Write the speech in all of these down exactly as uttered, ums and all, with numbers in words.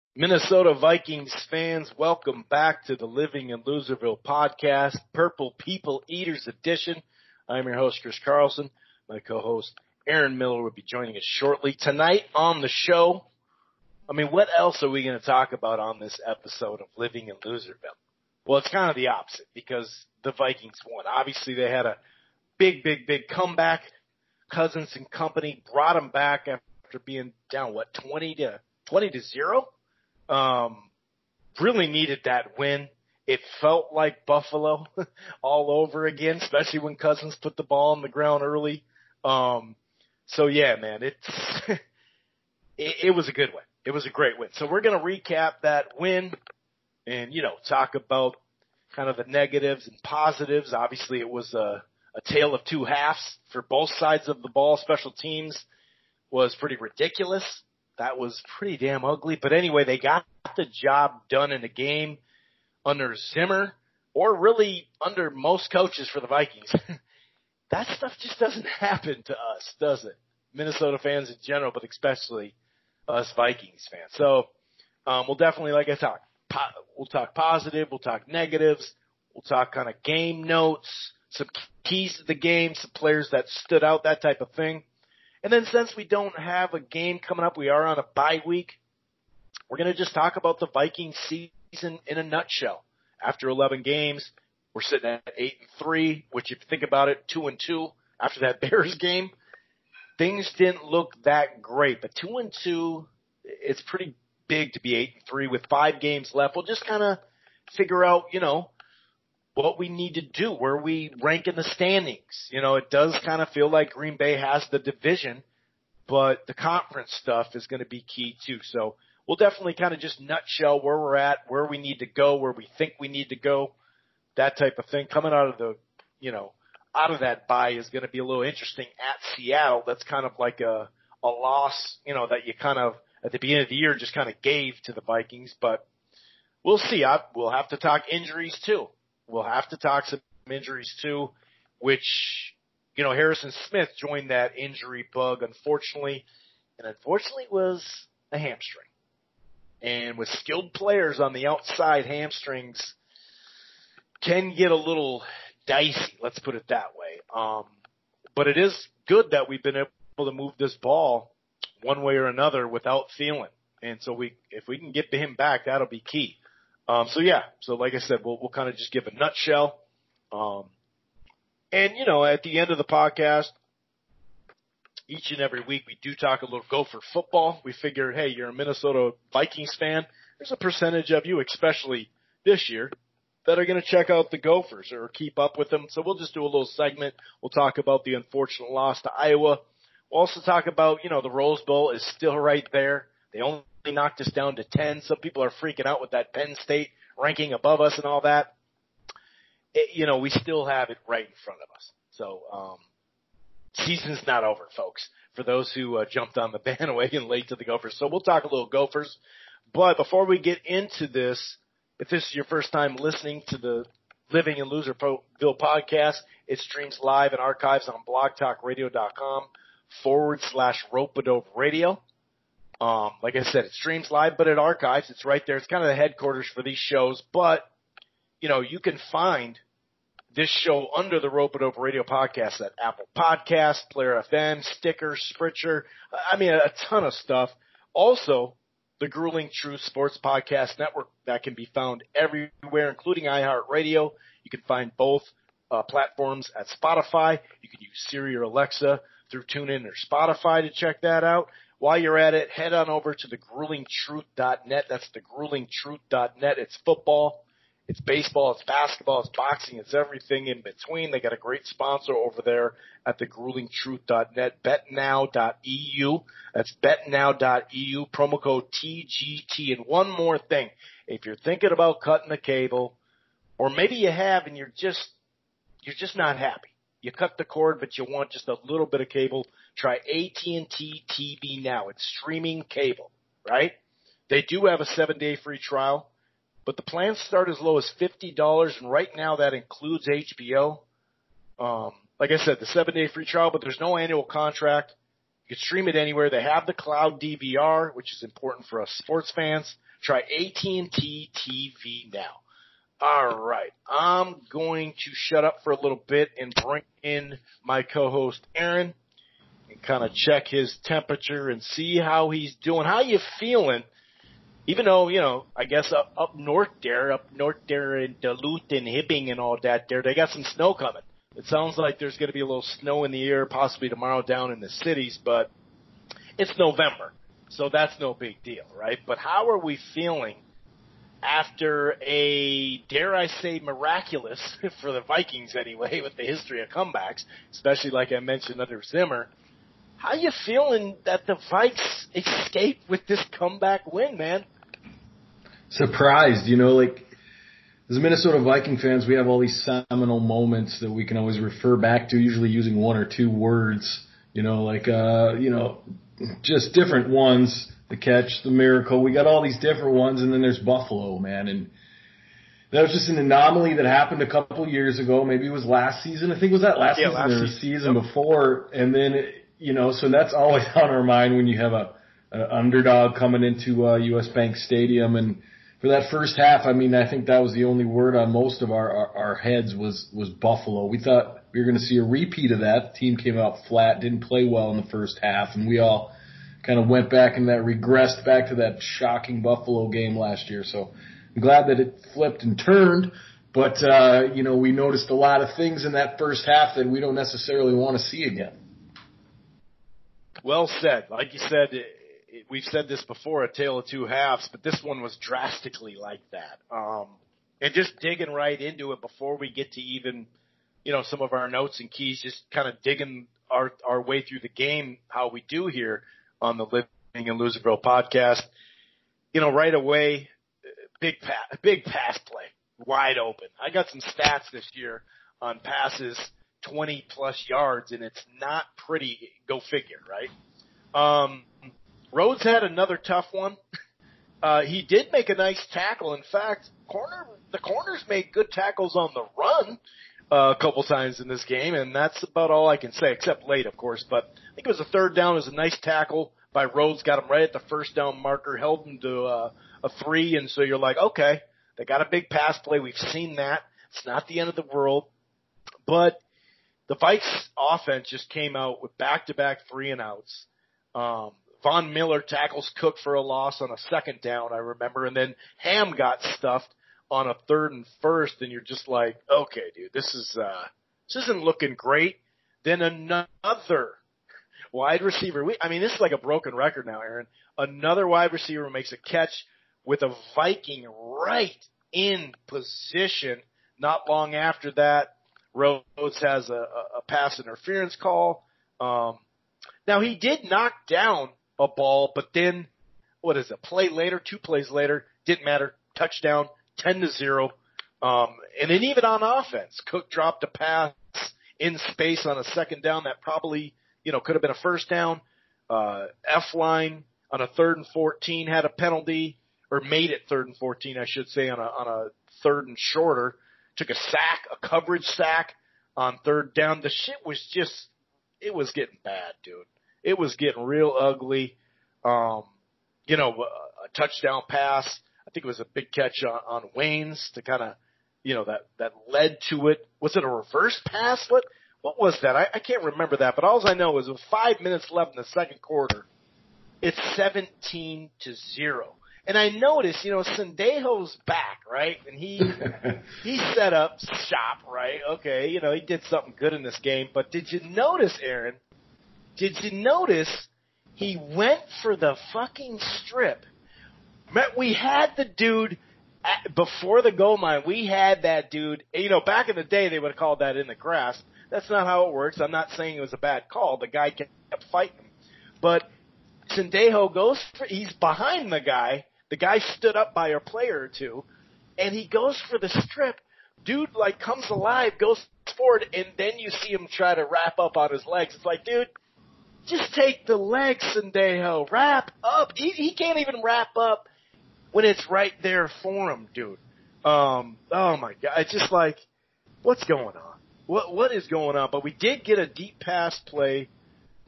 Minnesota Vikings fans, welcome back to the Living in Loserville podcast, Purple People Eaters edition. I'm your host, Chris Carlson. My co-host, Aaron Miller, will be joining us shortly. Tonight on the show, I mean, what else are we going to talk about on this episode of Living in Loserville? Well, it's kind of the opposite because the Vikings won. Obviously, they had a big, big, big comeback. Cousins and company brought them back after being down, what, twenty to zero? Um, really needed that win. It felt like Buffalo all over again, especially when Cousins put the ball on the ground early. Um, so yeah, man, it's, it, it was a good win. It was a great win. So we're going to recap that win and, you know, talk about kind of the negatives and positives. Obviously it was a, a tale of two halves for both sides of the ball. Special teams was pretty ridiculous. That was pretty damn ugly. But anyway, they got the job done in the game under Zimmer, or really under most coaches for the Vikings. That stuff just doesn't happen to us, does it? Minnesota fans in general, but especially us Vikings fans. So um, we'll definitely, like I talked, po- we'll talk positive, we'll talk negatives, we'll talk kind of game notes, some keys to the game, some players that stood out, that type of thing. And then since we don't have a game coming up, we are on a bye week, we're going to just talk about the Vikings season in a nutshell. After eleven games, we're sitting at eight and three, which if you think about it, two and two after that Bears game. Things didn't look that great, but two and two, it's pretty big to be eight and three with five games left. We'll just kind of figure out, you know, what we need to do, where we rank in the standings. You know, it does kind of feel like Green Bay has the division, but the conference stuff is going to be key too. So we'll definitely kind of just nutshell where we're at, where we need to go, where we think we need to go, that type of thing. Coming out of the, you know, out of that bye is going to be a little interesting at Seattle. That's kind of like a, a loss, you know, that you kind of, at the beginning of the year, just kind of gave to the Vikings, but we'll see. I, we'll have to talk injuries too. We'll have to talk some injuries too, which, you know, Harrison Smith joined that injury bug, unfortunately, and unfortunately it was a hamstring. And with skilled players on the outside, hamstrings can get a little dicey, let's put it that way. Um, but it is good that we've been able to move this ball one way or another without Thielen. And so we, if we can get him back, that'll be key. Um, so yeah, so like I said, we'll, we'll kind of just give a nutshell. Um, and you know, at the end of the podcast, each and every week we do talk a little Gopher football. We figure, hey, you're a Minnesota Vikings fan. There's a percentage of you, especially this year, that are going to check out the Gophers or keep up with them. So we'll just do a little segment. We'll talk about the unfortunate loss to Iowa. We'll also talk about, you know, the Rose Bowl is still right there. They only knocked us down to ten. Some people are freaking out with that Penn State ranking above us and all that. It, you know, we still have it right in front of us. So, um, season's not over, folks, for those who uh, jumped on the bandwagon late to the Gophers. So we'll talk a little Gophers. But before we get into this, if this is your first time listening to the Living in Loserville podcast, it streams live and archives on blogtalkradio.com forward slash Rope-A-Dope Radio. Um, like I said, it streams live, but it archives. It's right there. It's kind of the headquarters for these shows. But, you know, you can find this show under the Rope-A-Dope Radio podcast at Apple Podcasts, Player F M, Sticker, Spritzer. I mean, a ton of stuff. Also, the Grueling Truth Sports Podcast Network that can be found everywhere, including iHeartRadio. You can find both uh, platforms at Spotify. You can use Siri or Alexa through TuneIn or Spotify to check that out. While you're at it, head on over to the grueling truth dot net. That's the grueling truth dot net. It's football, it's baseball, it's basketball, it's boxing, it's everything in between. They got a great sponsor over there at the grueling truth dot net, bet now dot e u. That's bet now dot e u, promo code T G T. And one more thing, if you're thinking about cutting the cable, or maybe you have and you're just you're just not happy. You cut the cord, but you want just a little bit of cable. Try A T and T T V Now. It's streaming cable, right? They do have a seven-day free trial, but the plans start as low as fifty dollars, and right now that includes H B O. Um, like I said, the seven-day free trial, but there's no annual contract. You can stream it anywhere. They have the cloud D V R, which is important for us sports fans. Try A T and T T V now. All right. I'm going to shut up for a little bit and bring in my co-host, Aaron, and kind of check his temperature and see how he's doing. How you feeling? Even though, you know, I guess up, up north there, up north there in Duluth and Hibbing and all that there, they got some snow coming. It sounds like there's going to be a little snow in the air, possibly tomorrow down in the cities, but it's November, so that's no big deal, right? But how are we feeling after a, dare I say, miraculous, for the Vikings anyway, with the history of comebacks, especially like I mentioned under Zimmer? How you feeling that the Vikes escaped with this comeback win, man? Surprised, you know, like, as Minnesota Viking fans, we have all these seminal moments that we can always refer back to, usually using one or two words, you know, like, uh, you know, just different ones. The catch, the miracle. We got all these different ones, and then there's Buffalo, man. And that was just an anomaly that happened a couple years ago. Maybe it was last season. I think it was that last yeah, season last or the season, season yep. before. And then, you know, so that's always on our mind when you have a, a underdog coming into uh, U S Bank Stadium. And for that first half, I mean, I think that was the only word on most of our, our, our heads was, was Buffalo. We thought we were going to see a repeat of that. The team came out flat, didn't play well in the first half, and we all kind of went back and that regressed back to that shocking Buffalo game last year. So I'm glad that it flipped and turned. But, uh, you know, we noticed a lot of things in that first half that we don't necessarily want to see again. Well said. Like you said, we've said this before, a tale of two halves, but this one was drastically like that. Um, and just digging right into it before we get to even, you know, some of our notes and keys, just kind of digging our, our way through the game, how we do here on the Living in Loserville podcast. You know, right away, big pass, big pass play, wide open. I got some stats this year on passes twenty plus yards, and it's not pretty. Go figure, right? Um, Rhodes had another tough one. Uh, he did make a nice tackle. In fact, corner the corners made good tackles on the run uh, a couple times in this game, and that's about all I can say, except late, of course. But I think it was a third down. It was a nice tackle by Rhodes, got him right at the first down marker, held him to uh, a three, and so you're like, okay, they got a big pass play. We've seen that. It's not the end of the world. But the Vikes offense just came out with back-to-back three and outs. Um, Von Miller tackles Cook for a loss on a second down, I remember, and then Ham got stuffed on a third and first, and you're just like, okay, dude, this is uh, this isn't looking great. Then another wide receiver. We, I mean, this is like a broken record now, Aaron. Another wide receiver makes a catch with a Viking right in position. Not long after that, Rhodes has a, a pass interference call. Um, now, he did knock down a ball, but then, what is it, play later, two plays later, didn't matter, touchdown, ten to zero. Um, and then even on offense, Cook dropped a pass in space on a second down that probably, you know, could have been a first down. Uh, F-line on a third and fourteen had a penalty, or made it third and fourteen, I should say, on a, on a third and shorter. Took a sack, a coverage sack on third down. The shit was just, it was getting bad, dude. It was getting real ugly. Um, you know, a, a touchdown pass. I think it was a big catch on, on Wayne's to kind of, you know, that, that led to it. Was it a reverse pass? What, what was that? I, I can't remember that, but all I know is with five minutes left in the second quarter, it's seventeen to zero. And I noticed, you know, Sendejo's back, right? And he he set up shop, right? Okay, you know, he did something good in this game. But did you notice, Aaron, did you notice he went for the fucking strip? We had the dude at, before the goal line. We had that dude. You know, back in the day, they would have called that in the grass. That's not how it works. I'm not saying it was a bad call. The guy kept fighting. But Sendejo goes for, he's behind the guy. The guy stood up by a player or two, and he goes for the strip. Dude, like, comes alive, goes forward, and then you see him try to wrap up on his legs. It's like, dude, just take the legs, Sendejo. Wrap up. He, he can't even wrap up when it's right there for him, dude. Um, oh, my God. It's just like, what's going on? What What is going on? But we did get a deep pass play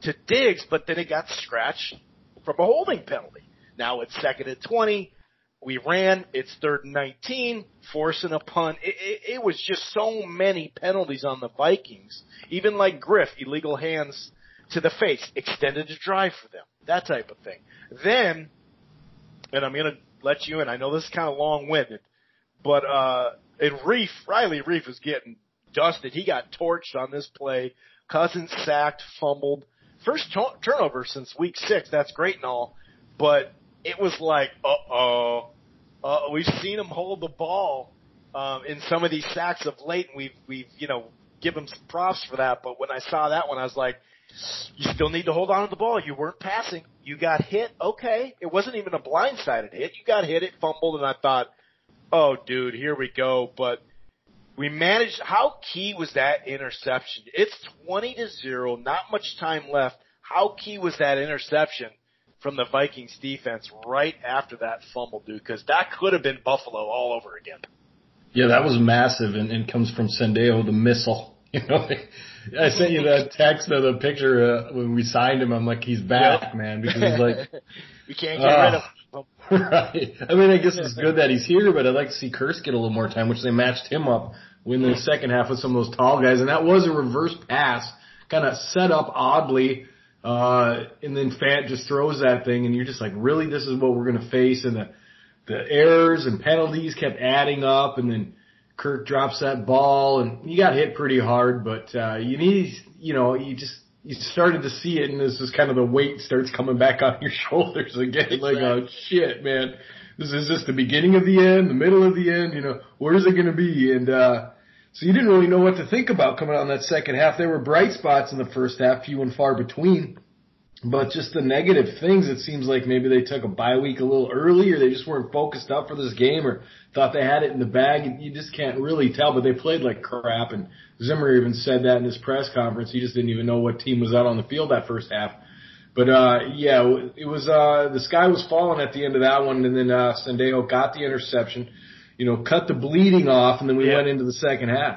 to Diggs, but then it got scratched from a holding penalty. Now it's second and twenty. We ran. It's third and nineteen, forcing a punt. It, it, it was just so many penalties on the Vikings. Even like Griff, illegal hands to the face, extended the drive for them, that type of thing. Then, and I'm going to let you in. I know this is kind of long-winded, but uh, and Reef, Riley Reef was getting dusted. He got torched on this play. Cousins sacked, fumbled. First t- turnover since week six. That's great and all, but it was like, uh-oh. Uh, we've seen him hold the ball um, in some of these sacks of late, and we've, we've, you know, give him some props for that. But when I saw that one, I was like, you still need to hold on to the ball. You weren't passing. You got hit. Okay. It wasn't even a blindsided hit. You got hit. It fumbled, and I thought, oh, dude, here we go. But we managed. How key was that interception? It's twenty to zero. Not much time left. How key was that interception from the Vikings defense right after that fumble, dude? Because that could have been Buffalo all over again. Yeah, that was massive, and, and comes from Sendejo, the missile. You know, I sent you that text of the picture uh, when we signed him. I'm like, he's back, yep. man, because he's like, we can't get uh, rid of him. Right. I mean, I guess it's good that he's here, but I'd like to see Kurtz get a little more time, which they matched him up in the second half with some of those tall guys, and that was a reverse pass, kind of set up oddly. Uh, and then Fant just throws that thing, and you're just like, really, this is what we're going to face? And the, the errors and penalties kept adding up, and then Kirk drops that ball, and you got hit pretty hard, but, uh, you need, you know, you just, you started to see it, and this is kind of the weight starts coming back on your shoulders again. Like, oh shit, man, this is just the beginning of the end, the middle of the end, you know, where's it going to be? And, uh, so you didn't really know what to think about coming out in that second half. There were bright spots in the first half, few and far between. But just the negative things, it seems like maybe they took a bye week a little early, or they just weren't focused up for this game, or thought they had it in the bag. You just can't really tell, but they played like crap. And Zimmer even said that in his press conference. He just didn't even know what team was out on the field that first half. But, uh, yeah, it was, uh, the sky was falling at the end of that one, and then, uh, Sendejo got the interception. You know, cut the bleeding off, and then we yeah. went into the second half.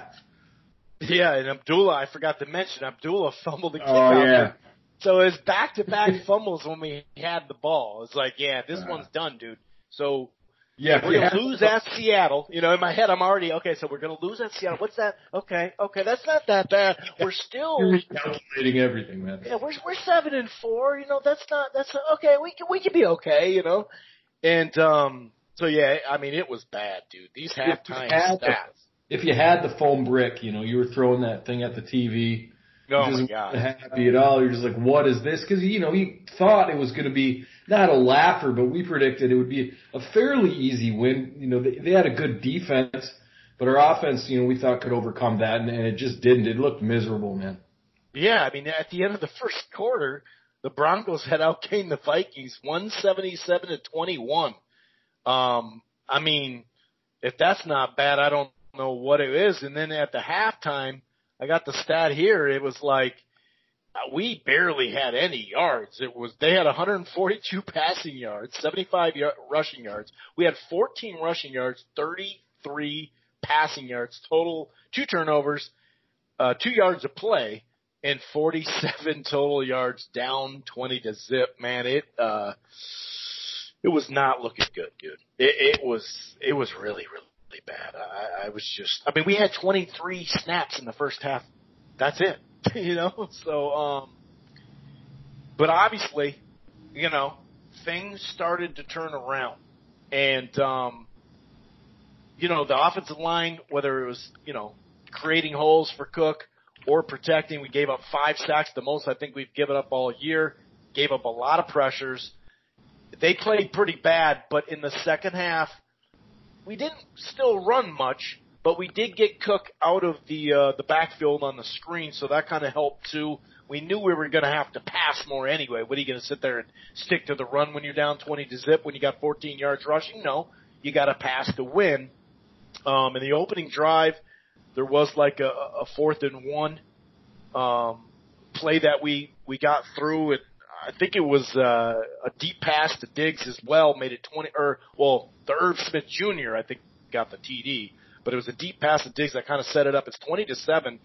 Yeah, and Abdullah, I forgot to mention, Abdullah fumbled the kickoff. Oh, yeah. So it was back-to-back fumbles when we had the ball. It's like, yeah, this uh, one's done, dude. So yeah, we're going to lose at Seattle. You know, in my head, I'm already, okay, so we're going to lose at Seattle. What's that? Okay, okay, that's not that bad. We're still. You're recalculating everything, man. Yeah, we're we're seven and four. You know, that's not, that's not, okay, we can, we can be okay, you know. And, um, so, yeah, I mean, it was bad, dude. These halftime stats. The, if you had the foam brick, you know, you were throwing that thing at the T V. Oh, just my God. Happy at all. You're just like, what is this? Because, you know, you thought it was going to be not a laugher, but we predicted it would be a fairly easy win. You know, they, they had a good defense, but our offense, you know, we thought could overcome that, and, and it just didn't. It looked miserable, man. Yeah, I mean, at the end of the first quarter, the Broncos had outgained the Vikings one seventy-seven to twenty-one. Um, I mean, if that's not bad, I don't know what it is. And then at the halftime, I got the stat here. It was like uh, we barely had any yards. It was they had one hundred forty-two passing yards, seventy-five y- rushing yards. We had fourteen rushing yards, thirty-three passing yards total, two turnovers, uh, two yards of play, and forty-seven total yards, down twenty to zip. Man, it. Uh, It was not looking good, dude. It, it was, it was really, really bad. I, I was just, I mean, we had twenty-three snaps in the first half. That's it, you know? So, um, but obviously, you know, things started to turn around. And, um, you know, the offensive line, whether it was, you know, creating holes for Cook or protecting, we gave up five sacks, the most I think we've given up all year, gave up a lot of pressures. They played pretty bad, but in the second half, we didn't still run much, but we did get Cook out of the uh, the backfield on the screen, so that kind of helped too. We knew we were going to have to pass more anyway. What are you going to sit there and stick to the run when you're down twenty to zip when you got fourteen yards rushing? No, you got to pass to win. Um, in the opening drive, there was like a, a fourth and one um, play that we we got through it. I think it was uh, a deep pass to Diggs as well, made it twenty. Or well, the Irv Smith Junior I think got the T D, but it was a deep pass to Diggs that kind of set it up. It's twenty to seven,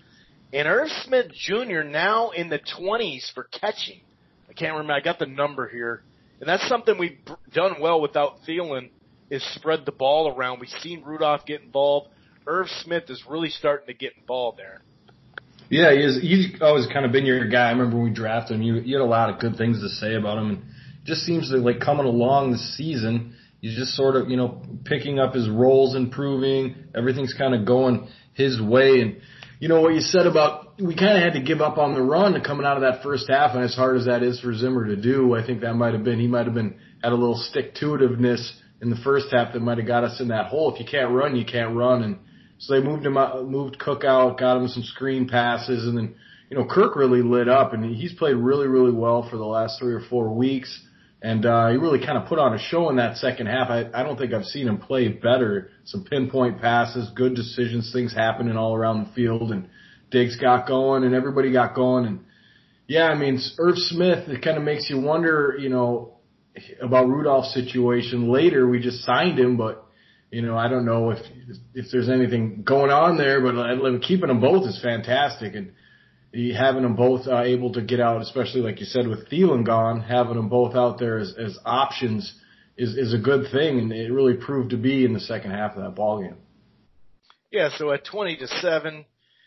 And Irv Smith Junior now in the twenties for catching. I can't remember. I got the number here. And that's something we've done well without Thielen is spread the ball around. We've seen Rudolph get involved. Irv Smith is really starting to get involved there. Yeah, he is, he's always kind of been your guy. I remember when we drafted him, you, you had a lot of good things to say about him. And it just seems to, like, coming along this season, he's just sort of, you know, picking up his roles, improving. Everything's kind of going his way. And, you know, what you said about we kind of had to give up on the run coming out of that first half, and as hard as that is for Zimmer to do, I think that might have been, he might have been, had a little stick-to-itiveness in the first half that might have got us in that hole. If you can't run, you can't run. And so they moved him out, moved Cook out, got him some screen passes, and then, you know, Kirk really lit up, and he's played really, really well for the last three or four weeks. And uh, he really kind of put on a show in that second half. I, I don't think I've seen him play better. Some pinpoint passes, good decisions, things happening all around the field. And Diggs got going, and everybody got going. And, yeah, I mean, Irv Smith, it kind of makes you wonder, you know, about Rudolph's situation. Later, we just signed him, but, you know, I don't know if if there's anything going on there. But keeping them both is fantastic. And having them both uh, able to get out, especially like you said with Thielen gone, having them both out there as, as options is, is a good thing, and it really proved to be in the second half of that ball game. Yeah, so at twenty to seven,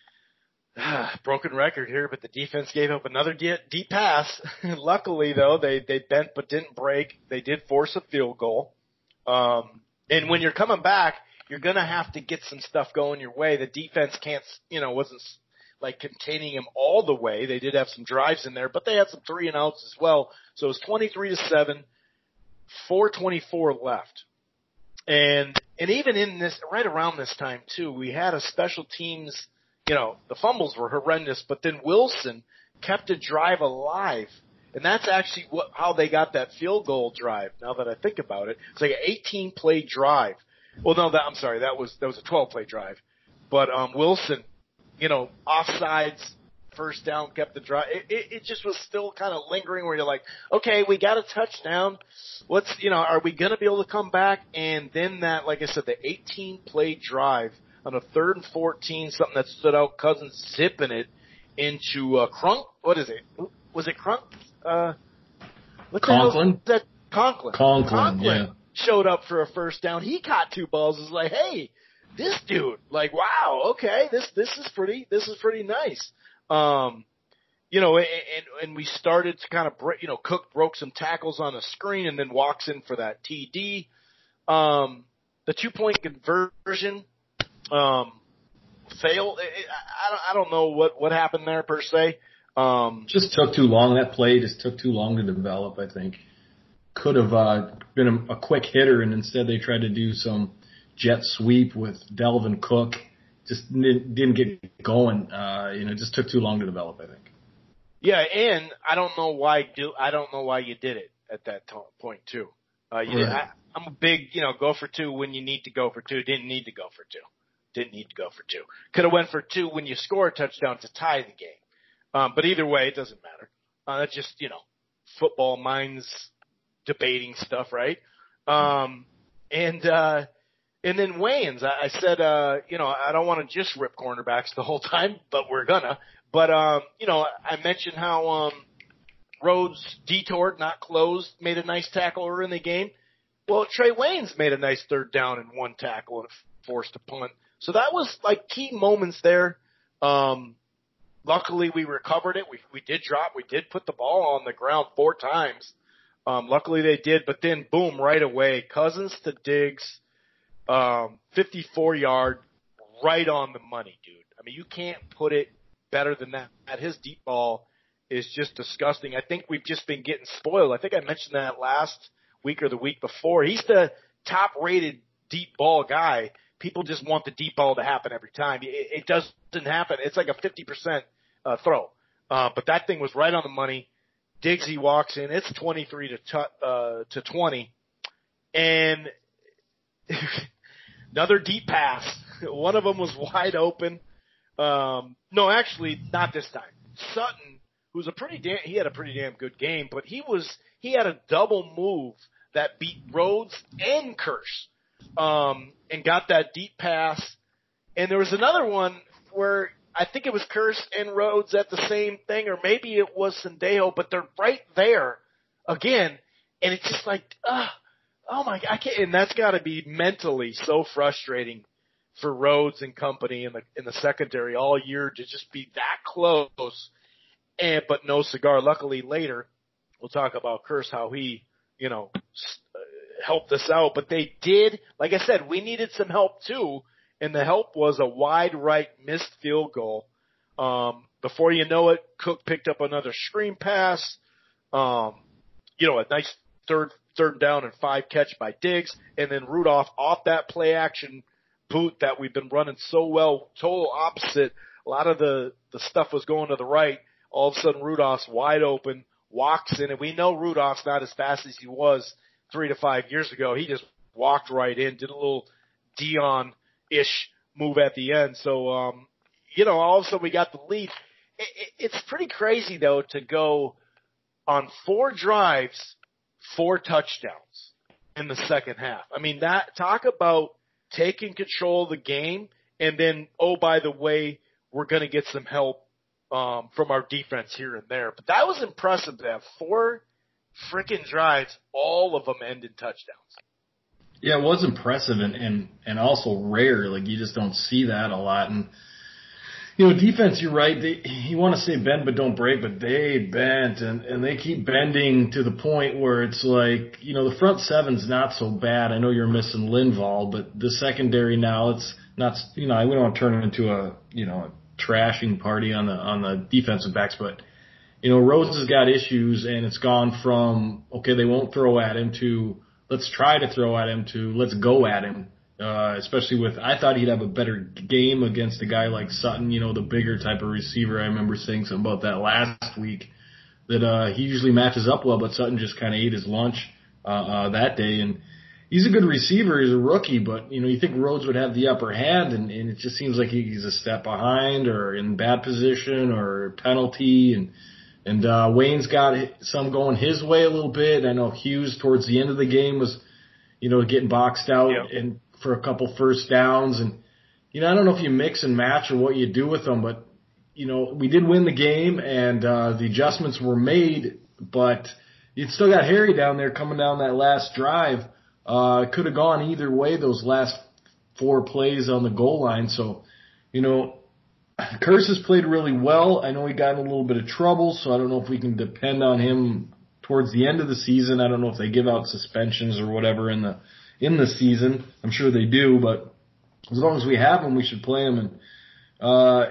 ah, broken record here, but the defense gave up another deep, deep pass. Luckily, though, they they bent but didn't break. They did force a field goal. Um, and when you're coming back, you're going to have to get some stuff going your way. The defense can't, you know, wasn't like containing him all the way. They did have some drives in there, but they had some three and outs as well. So it was twenty-three to seven, four twenty-four left. And, and even in this, right around this time too, we had a special teams, you know, the fumbles were horrendous, but then Wilson kept a drive alive. And that's actually what, how they got that field goal drive. Now that I think about it, it's like an eighteen play drive. Well, no, that, I'm sorry, that was, that was a twelve play drive. But, um, Wilson, you know, offsides, first down, kept the drive. It, it, it just was still kind of lingering where you're like, okay, we got a touchdown. What's, you know, are we going to be able to come back? And then that, like I said, the eighteen play drive on a third and fourteen, something that stood out, Cousins zipping it into, uh, Crunk. What is it? Was it Crunk? Uh, what the hell was that? Conklin. Conklin, Conklin yeah. Showed up for a first down. He caught two balls. It's like, hey, this dude, like, wow, okay, this this is pretty, this is pretty nice. Um, you know, and, and we started to kind of break, you know, Cook broke some tackles on a screen and then walks in for that T D. Um, the two point conversion, um, failed. It, I don't, I don't know what, what happened there per se. Um, just took too long. That play just took too long to develop, I think. Could have, uh, been a, a quick hitter, and instead they tried to do some jet sweep with Delvin Cook. Just didn't get going. Uh, you know, it just took too long to develop, I think. Yeah, and I don't know why do I don't know why you did it at that t- point too. Uh, you right. did, I, I'm a big, you know, go for two when you need to go for two. Didn't need to go for two. Didn't need to go for two. Could have went for two when you score a touchdown to tie the game. Um, but either way, it doesn't matter. Uh, that's just, you know, football minds debating stuff, right? Um, and, uh, and then Wayans, I, I said, uh, you know, I don't want to just rip cornerbacks the whole time, but we're gonna. But, um, you know, I mentioned how, um, Rhodes detoured, not closed, made a nice tackle early in the game. Well, Trey Waynes made a nice third down and one tackle and forced a punt. So that was like key moments there. Um, luckily we recovered it. We, we did drop, we did put the ball on the ground four times. Um, luckily they did, but then boom, right away, Cousins to Diggs, um, fifty-four yard, right on the money, dude. I mean, you can't put it better than that. His deep ball is just disgusting. I think we've just been getting spoiled. I think I mentioned that last week or the week before. He's the top rated deep ball guy. People just want the deep ball to happen every time. It, it doesn't happen. It's like a fifty percent uh, throw. Uh, but that thing was right on the money. Diggsy walks in. It's twenty-three to t- uh, to twenty, and another deep pass. One of them was wide open. Um, no, actually, not this time. Sutton, who's a pretty damn, he had a pretty damn good game, but he was he had a double move that beat Rhodes and Kearse, um, and got that deep pass. And there was another one where I think it was Kearse and Rhodes at the same thing, or maybe it was Sendejo, but they're right there again, and it's just like, uh, oh my, I can't, and that's got to be mentally so frustrating for Rhodes and company in the in the secondary all year to just be that close, and but no cigar. Luckily, later we'll talk about Kearse, how he, you know, helped us out, but they did. Like I said, we needed some help too. And the help was a wide right missed field goal. Um, before you know it, Cook picked up another screen pass. Um, you know, a nice third third down and five catch by Diggs. And then Rudolph off that play action boot that we've been running so well, total opposite. A lot of the, the stuff was going to the right. All of a sudden, Rudolph's wide open, walks in. And we know Rudolph's not as fast as he was three to five years ago. He just walked right in, did a little Dion ish move at the end. So, um, you know, all of a sudden we got the lead. It, it, it's pretty crazy, though, to go on four drives, four touchdowns in the second half. I mean, that talk about taking control of the game, and then, oh, by the way, we're going to get some help um, from our defense here and there. But that was impressive to have four freaking drives, all of them end in touchdowns. Yeah, it was impressive and, and, and also rare. Like, you just don't see that a lot. And, you know, defense, you're right. They, you want to say bend but don't break, but they bent, and, and they keep bending to the point where it's like, you know, the front seven's not so bad. I know you're missing Linval, but the secondary now, it's not, you know, we don't want to turn it into a, you know, a trashing party on the on the defensive backs, but, you know, Rhodes has got issues, and it's gone from, okay, they won't throw at him, to let's try to throw at him, to let's go at him, uh, especially with, I thought he'd have a better game against a guy like Sutton, you know, the bigger type of receiver. I remember saying something about that last week, that uh, he usually matches up well, but Sutton just kind of ate his lunch uh, uh, that day. And he's a good receiver. He's a rookie, but, you know, you think Rhodes would have the upper hand, and, and it just seems like he's a step behind, or in bad position, or penalty, and And uh, Wayne's got some going his way a little bit. I know Hughes towards the end of the game was, you know, getting boxed out yep. and for a couple first downs. And, you know, I don't know if you mix and match or what you do with them, but, you know, we did win the game, and uh, the adjustments were made, but you still got Harry down there coming down that last drive. Uh, could have gone either way those last four plays on the goal line. So, you know, Kearse has played really well. I know he got in a little bit of trouble, so I don't know if we can depend on him towards the end of the season. I don't know if they give out suspensions or whatever in the in the season. I'm sure they do, but as long as we have him, we should play him. And uh,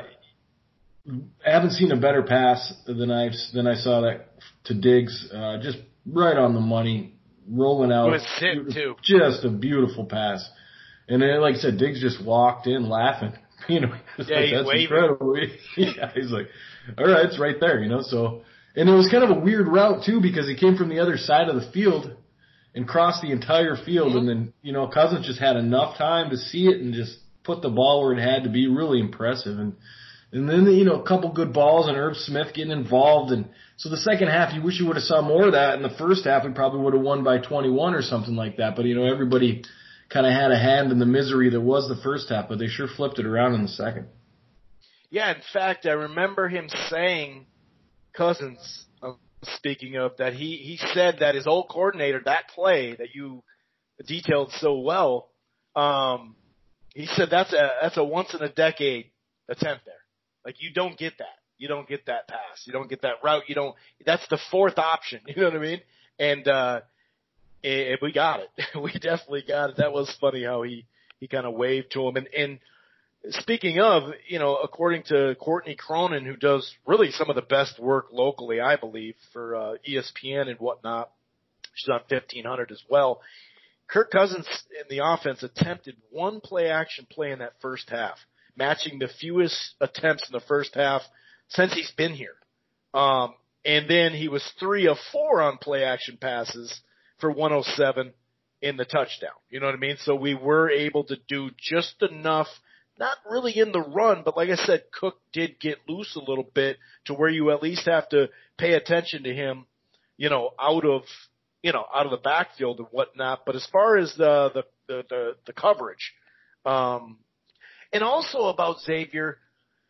I haven't seen a better pass than I than I saw that to Diggs, uh, just right on the money, rolling out. It was hit too. Just a beautiful pass. And then, like I said, Diggs just walked in laughing. You know, yeah, like, he's that's waving. incredible. Yeah, he's like, all right, it's right there, you know. So, and it was kind of a weird route too, because he came from the other side of the field and crossed the entire field, mm-hmm. and then, you know, Cousins just had enough time to see it and just put the ball where it had to be. Really impressive. And and then, you know, a couple good balls, and Irv Smith getting involved. And so the second half, you wish you would have saw more of that. In the first half, we probably would have won by twenty-one or something like that. But, you know, everybody kind of had a hand in the misery that was the first half, but they sure flipped it around in the second. Yeah, in fact, I remember him saying, Cousins, uh, speaking of, that he, he said that his old coordinator, that play that you detailed so well, um, he said that's a that's a once-in-a-decade attempt there. Like, you don't get that. You don't get that pass. You don't get that route. You don't. That's the fourth option. You know what I mean? And uh And we got it. We definitely got it. That was funny how he, he kind of waved to him. And, and speaking of, you know, according to Courtney Cronin, who does really some of the best work locally, I believe, for uh, E S P N and whatnot, she's on fifteen hundred as well. Kirk Cousins in the offense attempted one play action play in that first half, matching the fewest attempts in the first half since he's been here. Um, and then he was three of four on play action passes for one oh seven in the touchdown. You know what I mean? So we were able to do just enough, not really in the run, but like I said, Cook did get loose a little bit to where you at least have to pay attention to him, you know, out of, you know, out of the backfield and whatnot. But as far as the, the, the, the, the coverage, um, and also about Xavier,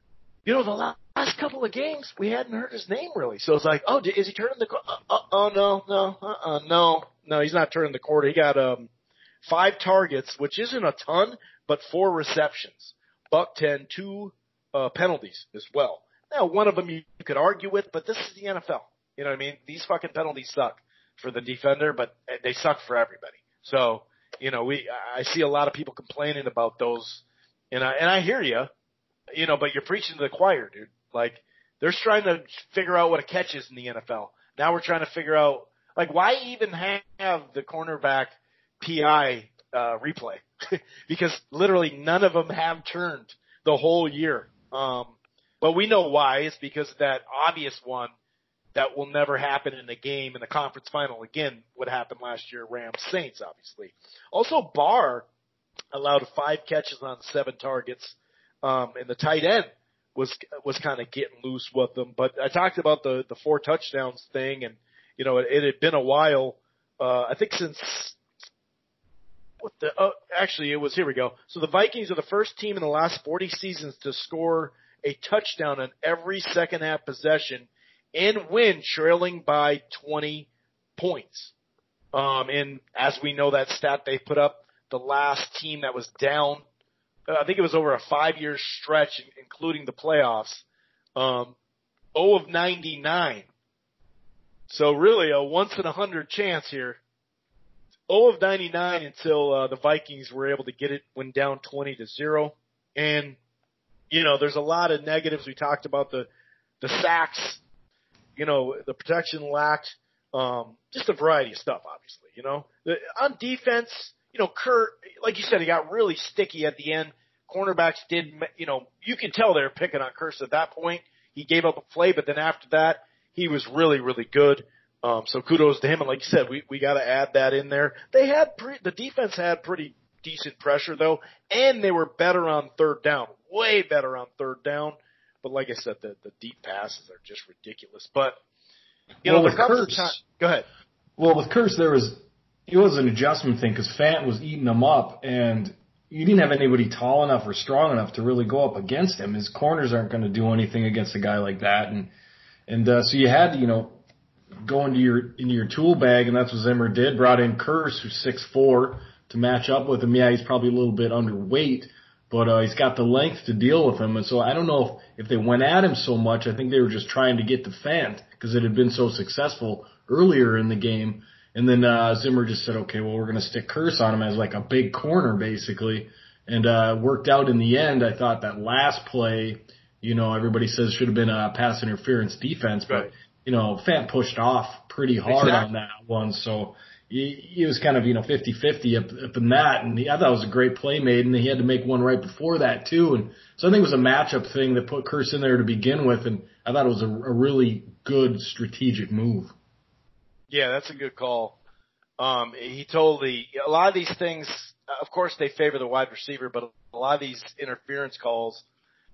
you know, the last couple of games, we hadn't heard his name really. So it's like, oh, is he turning the corner? Uh, uh, oh, no, no, uh-uh, no, no, he's not turning the corner. He got um, five targets, which isn't a ton, but four receptions. Buck ten, two uh, penalties as well. Now, one of them you could argue with, but this is the N F L. You know what I mean? These fucking penalties suck for the defender, but they suck for everybody. So, you know, we I see a lot of people complaining about those, and I and I hear you. You know, but you're preaching to the choir, dude. Like, they're trying to figure out what a catch is in the N F L. Now we're trying to figure out, like, why even have the cornerback P I uh, replay? Because literally none of them have turned the whole year. Um, but we know why. It's because of that obvious one that will never happen in the game in the conference final again, what happened last year, Rams Saints, obviously. Also, Barr allowed five catches on seven targets. Um, and the tight end was was kind of getting loose with them. But I talked about the the four touchdowns thing, and you know it, it had been a while. Uh, I think since what the oh, actually it was here we go. So the Vikings are the first team in the last forty seasons to score a touchdown on every second half possession and win trailing by twenty points. Um, and as we know that stat they put up, the last team that was down. I think it was over a five-year stretch, including the playoffs, um, zero of ninety-nine. So really a once-in-a-hundred chance here. zero of ninety-nine until uh, the Vikings were able to get it when down twenty to zero. And, you know, there's a lot of negatives. We talked about the, the sacks, you know, the protection lacked, um, just a variety of stuff, obviously, you know. The, on defense, you know, Kurt, like you said, he got really sticky at the end. Cornerbacks did, you know, you can tell they were picking on Kurtz at that point. He gave up a play, but then after that, he was really, really good. Um, so kudos to him. And like you said, we, we got to add that in there. They had pre- the defense had pretty decent pressure though, and they were better on third down, way better on third down. But like I said, the, the deep passes are just ridiculous. But you well, know, with Kurtz, time, go ahead. Well, with Kurtz, there was it was an adjustment thing because Fant was eating him up, and you didn't have anybody tall enough or strong enough to really go up against him. His corners aren't going to do anything against a guy like that, and and uh, so you had to, you know, go into your into your tool bag, and that's what Zimmer did. Brought in Kurtz, who's six four, to match up with him. Yeah, he's probably a little bit underweight, but uh, he's got the length to deal with him. And so I don't know if, if they went at him so much. I think they were just trying to get to Fant because it had been so successful earlier in the game. And then uh, Zimmer just said, okay, well, we're going to stick Kurtz on him as like a big corner, basically. And uh worked out in the end. I thought that last play, you know, everybody says should have been a pass interference defense, but, right. you know, Fant pushed off pretty hard exactly. on that one. So he, he was kind of, you know, fifty-fifty up, up in that. And he, I thought it was a great play made, and he had to make one right before that, too. And so I think it was a matchup thing that put Kurtz in there to begin with, and I thought it was a, a really good strategic move. Yeah, that's a good call. Um, he told the a lot of these things, of course, they favor the wide receiver, but a lot of these interference calls,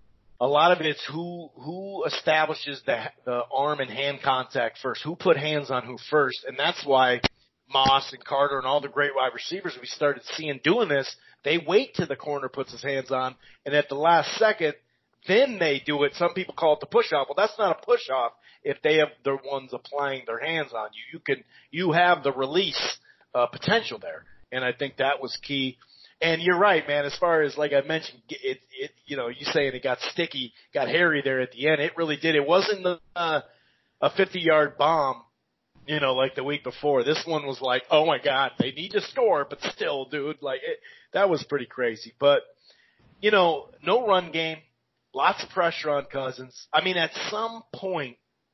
a lot of it's who who establishes the the arm and hand contact first, who put hands on who first, and that's why Moss and Carter and all the great wide receivers we started seeing doing this. They wait till the corner puts his hands on, and at the last second, then they do it. Some people call it the push off. Well, that's not a push off. If they have the ones applying their hands on you, you can you have the release uh, potential there, and I think that was key. And you're right, man. As far as like I mentioned, it it you know you saying it got sticky, got hairy there at the end. It really did. It wasn't the, uh, a fifty yard bomb, you know, like the week before. This one was like, oh my God, they need to score, but still, dude, like it, that was pretty crazy. But you know, no run game, lots of pressure on Cousins. I mean, at some point,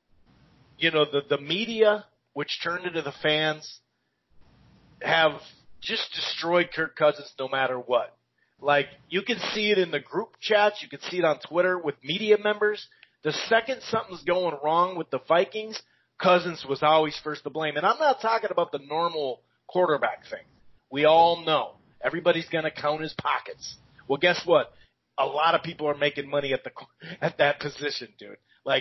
you know, the, the media, which turned into the fans, have just destroyed Kirk Cousins no matter what. Like, you can see it in the group chats. You can see it on Twitter with media members. The second something's going wrong with the Vikings, Cousins was always first to blame. And I'm not talking about the normal quarterback thing. We all know. Everybody's going to count his pockets. Well, guess what? A lot of people are making money at the at that position, dude. Like,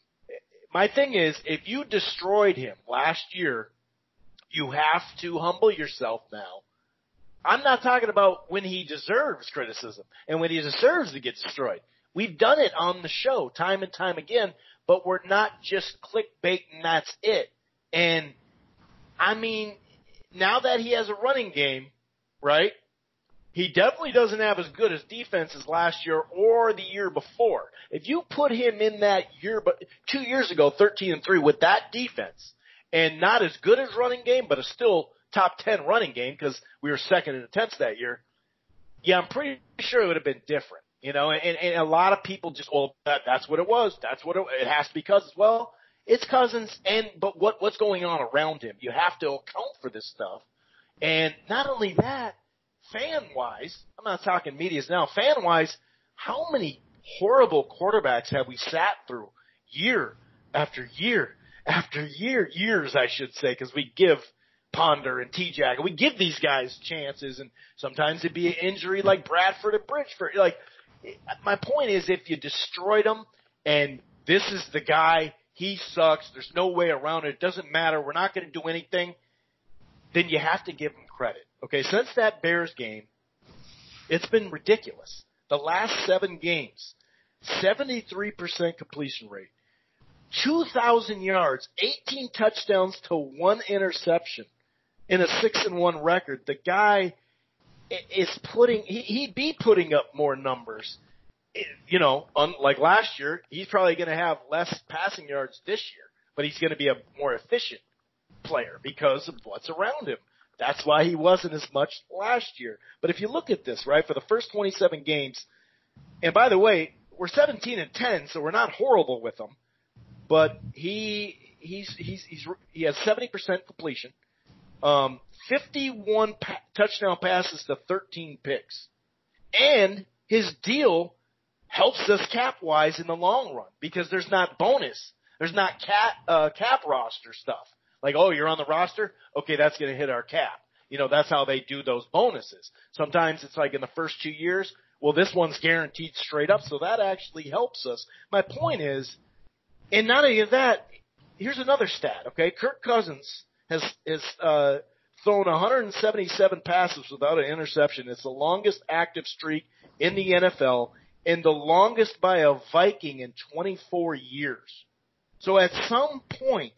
my thing is, if you destroyed him last year, you have to humble yourself now. I'm not talking about when he deserves criticism and when he deserves to get destroyed. We've done it on the show time and time again, but we're not just clickbait and that's it. And, I mean, now that he has a running game, right, he definitely doesn't have as good as defense as last year or the year before. If you put him in that year, but two years ago, thirteen and three with that defense, and not as good as running game, but a still top ten running game because we were second in attempts that year, yeah, I'm pretty sure it would have been different. You know, and, and a lot of people just, well, that, that's what it was. That's what it, it has to be Cousins. Well, it's Cousins, and but what what's going on around him? You have to account for this stuff. And not only that, fan-wise, I'm not talking medias now, fan-wise, how many horrible quarterbacks have we sat through year after year after year, years, I should say, because we give Ponder and T-Jack, we give these guys chances, and sometimes it'd be an injury like Bradford and Bridgeford. Like, my point is, if you destroyed him, and this is the guy, he sucks, there's no way around it, it doesn't matter, we're not going to do anything, then you have to give him credit. Okay, since that Bears game, it's been ridiculous. The last seven games, seventy-three percent completion rate, two thousand yards, eighteen touchdowns to one interception in a six and one record. The guy is putting, he, he'd be putting up more numbers. You know, unlike last year, he's probably going to have less passing yards this year, but he's going to be a more efficient player because of what's around him. That's why he wasn't as much last year. But if you look at this, right, for the first twenty-seven games, and by the way, we're seventeen and ten, so we're not horrible with him. But he he's he's he's he has seventy percent completion, um, fifty-one pa- touchdown passes to thirteen picks, and his deal helps us cap wise in the long run because there's not bonus, there's not cap uh, cap roster stuff. Like, oh, you're on the roster? Okay, that's going to hit our cap. You know, that's how they do those bonuses. Sometimes it's like in the first two years, well, this one's guaranteed straight up, so that actually helps us. My point is, and not only that, here's another stat, okay? Kirk Cousins has, has uh, thrown one hundred seventy-seven passes without an interception. It's the longest active streak in the N F L and the longest by a Viking in twenty-four years. So at some point,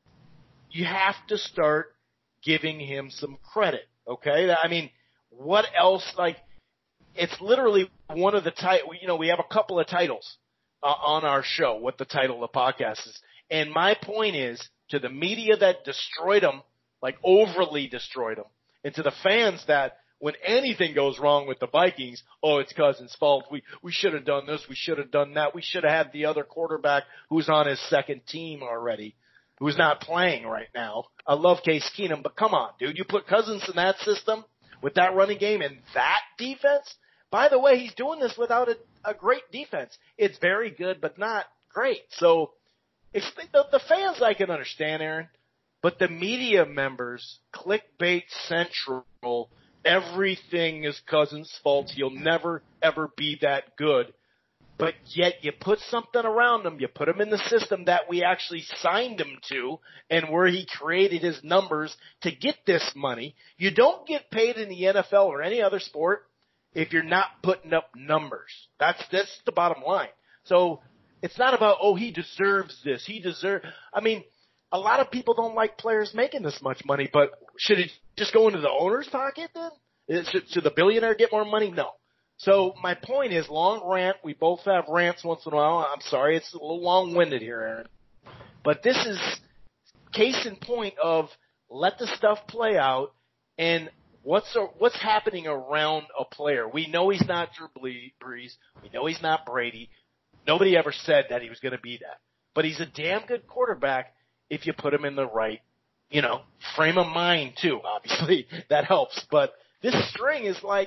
you have to start giving him some credit, okay? I mean, what else? Like, it's literally one of the titles. You know, we have a couple of titles uh, on our show, what the title of the podcast is. And my point is, to the media that destroyed him, like overly destroyed him, and to the fans that when anything goes wrong with the Vikings, oh, it's Cousins' fault. We we should have done this. We should have done that. We should have had the other quarterback who's on his second team already, who's not playing right now. I love Case Keenum, but come on, dude. You put Cousins in that system with that running game and that defense? By the way, he's doing this without a, a great defense. It's very good, but not great. So it's, the, the fans I can understand, Aaron, but the media members, clickbait central, everything is Cousins' fault. He'll never, ever be that good. But yet you put something around him, you put him in the system that we actually signed him to and where he created his numbers to get this money. You don't get paid in the N F L or any other sport if you're not putting up numbers. That's, that's the bottom line. So it's not about, oh, he deserves this. He deserves – I mean, a lot of people don't like players making this much money, but should it just go into the owner's pocket then? Should, should the billionaire get more money? No. So my point is, long rant. We both have rants once in a while. I'm sorry, it's a little long-winded here, Aaron. But this is case in point of let the stuff play out and what's what's happening around a player. We know he's not Drew Brees. We know he's not Brady. Nobody ever said that he was going to be that. But he's a damn good quarterback if you put him in the right, you know, frame of mind too. Obviously, that helps. But this string is like,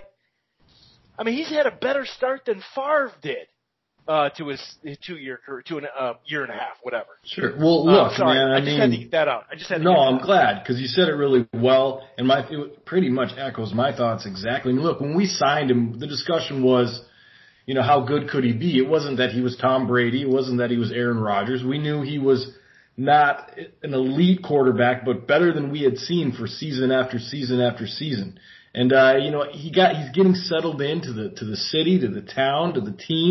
I mean, he's had a better start than Favre did uh, to his, his two-year career, two and a uh, year and a half, whatever. Sure. Well, look, uh, sorry, man, I, I just mean, had to get that out. I just had to no, get I'm that glad because you said it really well, and my it pretty much echoes my thoughts exactly. I mean, look, when we signed him, the discussion was, you know, how good could he be? It wasn't that he was Tom Brady. It wasn't that he was Aaron Rodgers. We knew he was not an elite quarterback, but better than we had seen for season after season after season. And, uh, you know, he got, he's getting settled into the, to the city, to the town, to the team.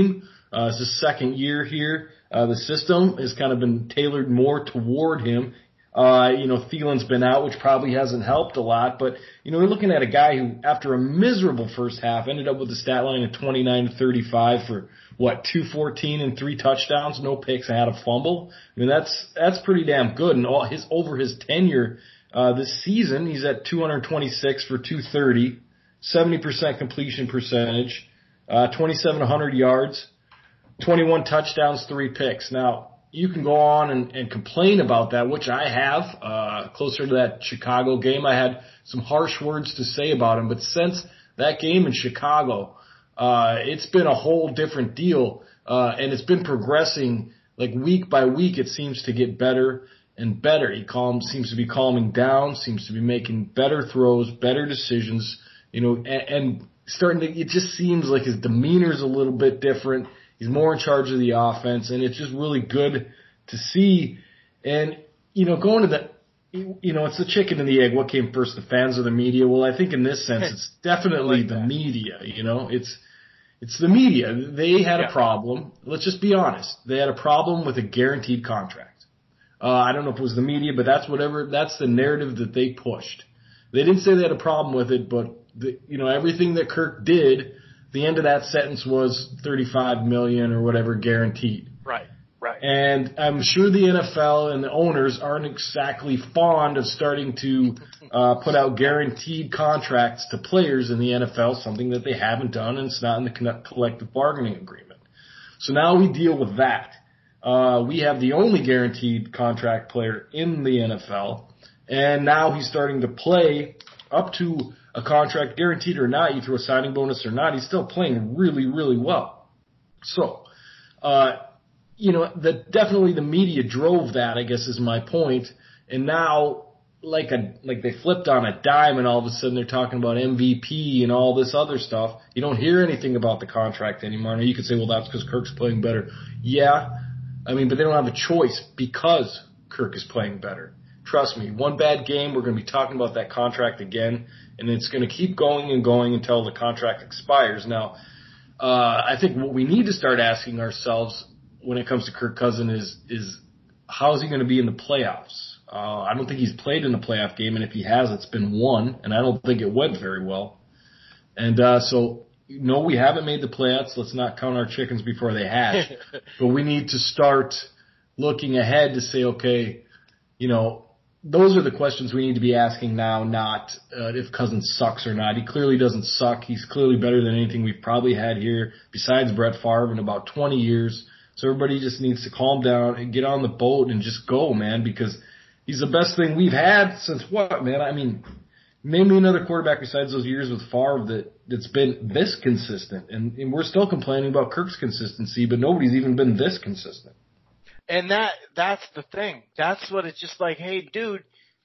Uh, it's his second year here. Uh, the system has kind of been tailored more toward him. Uh, you know, Thielen's been out, which probably hasn't helped a lot. But, you know, we're looking at a guy who, after a miserable first half, ended up with a stat line of twenty-nine to thirty-five for, what, two fourteen and three touchdowns, no picks, and had a fumble. I mean, that's that's pretty damn good. And all his over his tenure uh, this season, he's at two twenty-six for two thirty, seventy percent completion percentage, uh, twenty-seven hundred yards, twenty-one touchdowns, three picks. Now, you can go on and, and complain about that, which I have. Uh, closer to that Chicago game, I had some harsh words to say about him. But since that game in Chicago, uh, it's been a whole different deal. Uh, and it's been progressing like week by week. It seems to get better and better. He calm, seems to be calming down, seems to be making better throws, better decisions, you know, and, and starting to, it just seems like his demeanor is a little bit different. He's more in charge of the offense, and it's just really good to see. And, you know, going to the, you know, it's the chicken and the egg. What came first, the fans or the media? Well, I think in this sense, it's definitely like the that. media, you know. It's it's the media. They had yeah. a problem. Let's just be honest. They had a problem with a guaranteed contract. Uh, I don't know if it was the media, but that's whatever, that's the narrative that they pushed. They didn't say they had a problem with it, but, the, you know, everything that Kirk did, the end of that sentence was thirty-five million dollars or whatever guaranteed. Right, right. And I'm sure the N F L and the owners aren't exactly fond of starting to uh, put out guaranteed contracts to players in the N F L, something that they haven't done, and it's not in the collective bargaining agreement. So now we deal with that. Uh, we have the only guaranteed contract player in the N F L, and now he's starting to play up to a contract, guaranteed or not, you throw a signing bonus or not, he's still playing really, really well. So, uh, you know, the, definitely the media drove that, I guess is my point. And now, like a, like they flipped on a dime and all of a sudden they're talking about M V P and all this other stuff. You don't hear anything about the contract anymore. Now you could say, well, that's because Kirk's playing better. Yeah. I mean, but they don't have a choice because Kirk is playing better. Trust me, one bad game, we're going to be talking about that contract again, and it's going to keep going and going until the contract expires. Now, uh, I think what we need to start asking ourselves when it comes to Kirk Cousins is, is how is he going to be in the playoffs? Uh, I don't think he's played in a playoff game, and if he has, it's been one, and I don't think it went very well. And uh, so, no, we haven't made the playoffs. Let's not count our chickens before they hatch. But we need to start looking ahead to say, okay, you know, those are the questions we need to be asking now, not uh, if Cousins sucks or not. He clearly doesn't suck. He's clearly better than anything we've probably had here besides Brett Favre in about twenty years. So everybody just needs to calm down and get on the boat and just go, man, because he's the best thing we've had since what, man? I mean, name me another quarterback besides those years with Favre that, that's been this consistent. And, and we're still complaining about Kirk's consistency, but nobody's even been this consistent. And that that's the thing. That's what it's just like, hey, dude,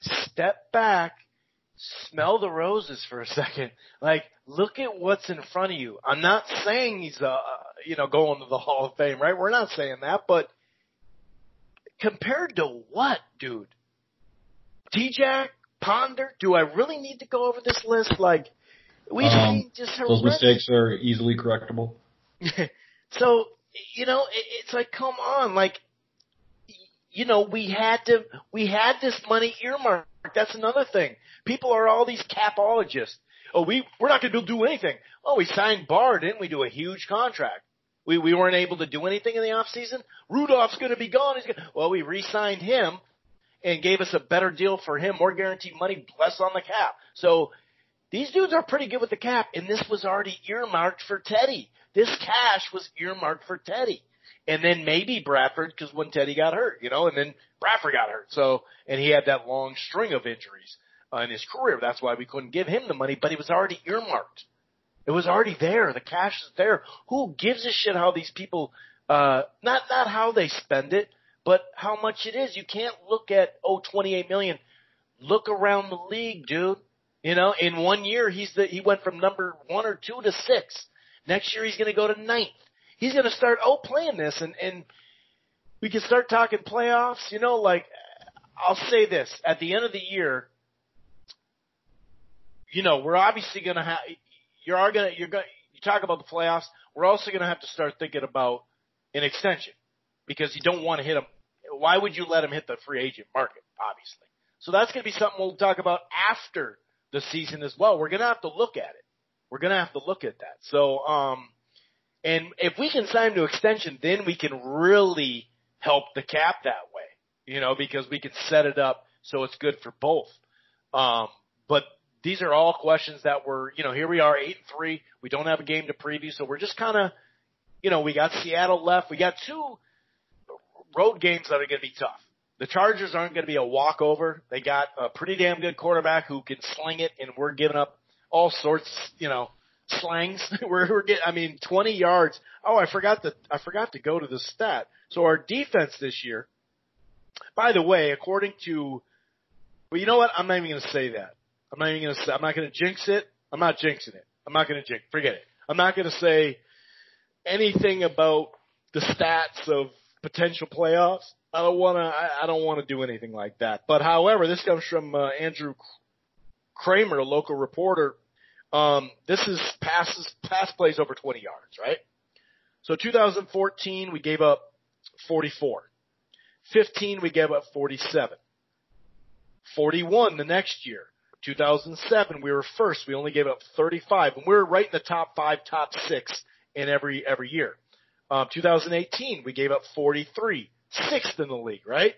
step back, smell the roses for a second. Like, look at what's in front of you. I'm not saying he's, uh, you know, going to the Hall of Fame, right? We're not saying that, but compared to what, dude? T-Jack, Ponder, do I really need to go over this list? Like, we've um, seen just those mistakes are easily correctable. So, you know, it, it's like, come on, like, you know, we had to, we had this money earmarked. That's another thing. People are all these capologists. Oh, we, we're not going to do anything. Oh, we signed Barr, didn't we? Do a huge contract. We, we weren't able to do anything in the off season. Rudolph's going to be gone. He's gonna, well, we re-signed him and gave us a better deal for him, more guaranteed money, less on the cap. So these dudes are pretty good with the cap, and this was already earmarked for Teddy. This cash was earmarked for Teddy. And then maybe Bradford, because when Teddy got hurt, you know, and then Bradford got hurt. So, and he had that long string of injuries uh, in his career. That's why we couldn't give him the money, but it was already earmarked. It was already there. The cash is there. Who gives a shit how these people, uh, not, not how they spend it, but how much it is. You can't look at, oh, twenty-eight million. Look around the league, dude. You know, in one year, he's the, he went from number one or two to six. Next year, he's going to go to ninth. He's going to start outplaying this, and, and we can start talking playoffs. You know, like, I'll say this. At the end of the year, you know, we're obviously going to have – you're going to – you're going you talk about the playoffs. We're also going to have to start thinking about an extension because you don't want to hit him. Why would you let him hit the free agent market, obviously? So that's going to be something we'll talk about after the season as well. We're going to have to look at it. We're going to have to look at that. So, um, and if we can sign him to extension, then we can really help the cap that way, you know, because we can set it up so it's good for both. Um, but these are all questions that we're, you know, here we are, eight and three. We don't have a game to preview, so we're just kind of, you know, we got Seattle left. We got two road games that are going to be tough. The Chargers aren't going to be a walkover. They got a pretty damn good quarterback who can sling it, and we're giving up all sorts, you know, slangs. we're, we're getting, I mean, twenty yards. Oh, I forgot to, I forgot to go to the stat. So our defense this year, by the way, according to, well, you know what? I'm not even going to say that. I'm not even going to say, I'm not going to jinx it. I'm not jinxing it. I'm not going to jinx, forget it. I'm not going to say anything about the stats of potential playoffs. I don't want to, I, I don't want to do anything like that. But however, this comes from uh, Andrew Kramer, a local reporter. Um, this is passes, pass plays over twenty yards, right? So two thousand fourteen, we gave up forty-four. fifteen, we gave up forty-seven. forty-one the next year. two thousand seven, we were first. We only gave up thirty-five. And we were right in the top five, top six in every, every year. Um, two thousand eighteen, we gave up forty-three. Sixth in the league, right?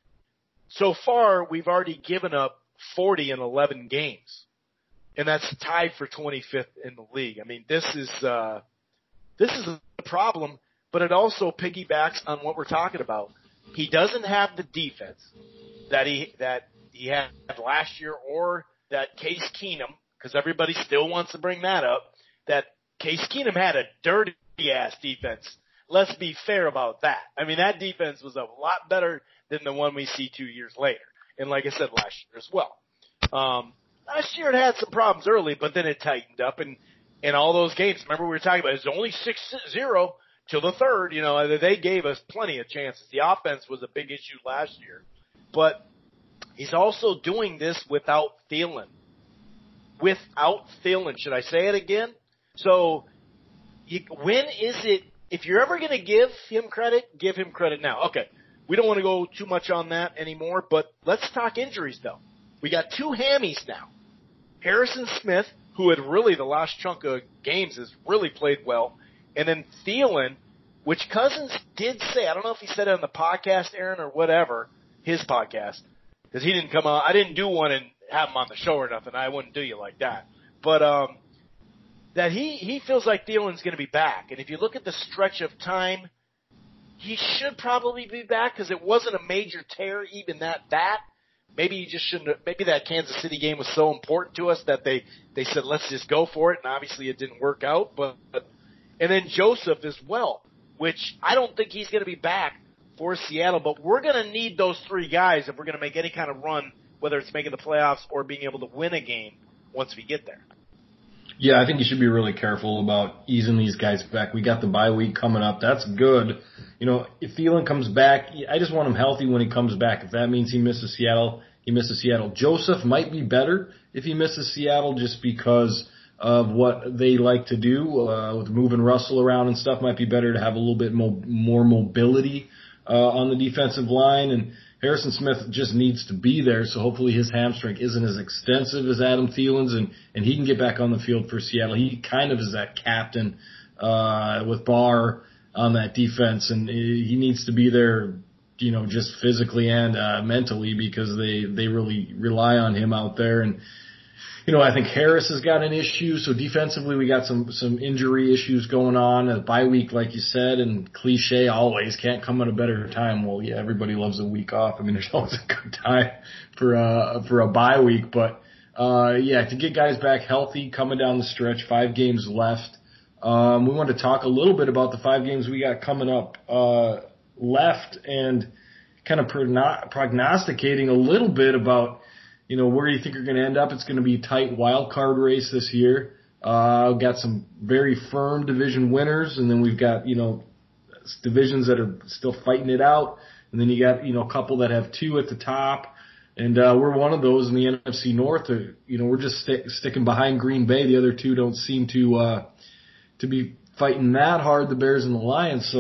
So far, we've already given up forty in eleven games. And that's tied for twenty-fifth in the league. I mean, this is, uh, this is a problem, but it also piggybacks on what we're talking about. He doesn't have the defense that he, that he had last year or that Case Keenum, because everybody still wants to bring that up, that Case Keenum had a dirty ass defense. Let's be fair about that. I mean, that defense was a lot better than the one we see two years later. And like I said, last year as well. Um, last year it had some problems early, but then it tightened up. And in all those games, remember we were talking about it was only six zero till the third. You know, they gave us plenty of chances. The offense was a big issue last year. But he's also doing this without Thielen. Without Thielen. Should I say it again? So you, when is it, if you're ever going to give him credit, give him credit now. Okay, we don't want to go too much on that anymore, but let's talk injuries, though. We got two hammies now. Harrison Smith, who had really the last chunk of games has really played well, and then Thielen, which Cousins did say, I don't know if he said it on the podcast, Aaron, or whatever, his podcast, because he didn't come on. I didn't do one and have him on the show or nothing. I wouldn't do you like that. But um, that he, he feels like Thielen's going to be back. And if you look at the stretch of time, he should probably be back because it wasn't a major tear, even that that. Maybe you just shouldn't have, maybe that Kansas City game was so important to us that they, they said, let's just go for it. And obviously it didn't work out. But, but and then Joseph as well, which I don't think he's going to be back for Seattle. But we're going to need those three guys if we're going to make any kind of run, whether it's making the playoffs or being able to win a game once we get there. Yeah, I think you should be really careful about easing these guys back. We got the bye week coming up. That's good. You know, if Thielen comes back, I just want him healthy when he comes back. If that means he misses Seattle, he misses Seattle. Joseph might be better if he misses Seattle just because of what they like to do uh, with moving Russell around and stuff. Might be better to have a little bit mo- more mobility uh, on the defensive line. And Harrison Smith just needs to be there, so hopefully his hamstring isn't as extensive as Adam Thielen's, and, and he can get back on the field for Seattle. He kind of is that captain uh, with Barr on that defense, and he needs to be there, you know, just physically and uh, mentally because they, they really rely on him out there. And, you know, I think Harris has got an issue, so defensively we got some, some injury issues going on. A bye week, like you said, and cliche always, can't come at a better time. Well, yeah, everybody loves a week off. I mean, there's always a good time for a, for a bye week. But, uh, yeah, to get guys back healthy coming down the stretch, five games left. Um, we want to talk a little bit about the five games we got coming up uh, left and kind of progno- prognosticating a little bit about, you know, where you think you're going to end up. It's going to be a tight wild card race this year. Uh, got some very firm division winners, and then we've got, you know, divisions that are still fighting it out. And then you got, you know, a couple that have two at the top. And uh, we're one of those in the N F C North. Uh, you know, we're just stick, sticking behind Green Bay. The other two don't seem to uh, to be fighting that hard, the Bears and the Lions. So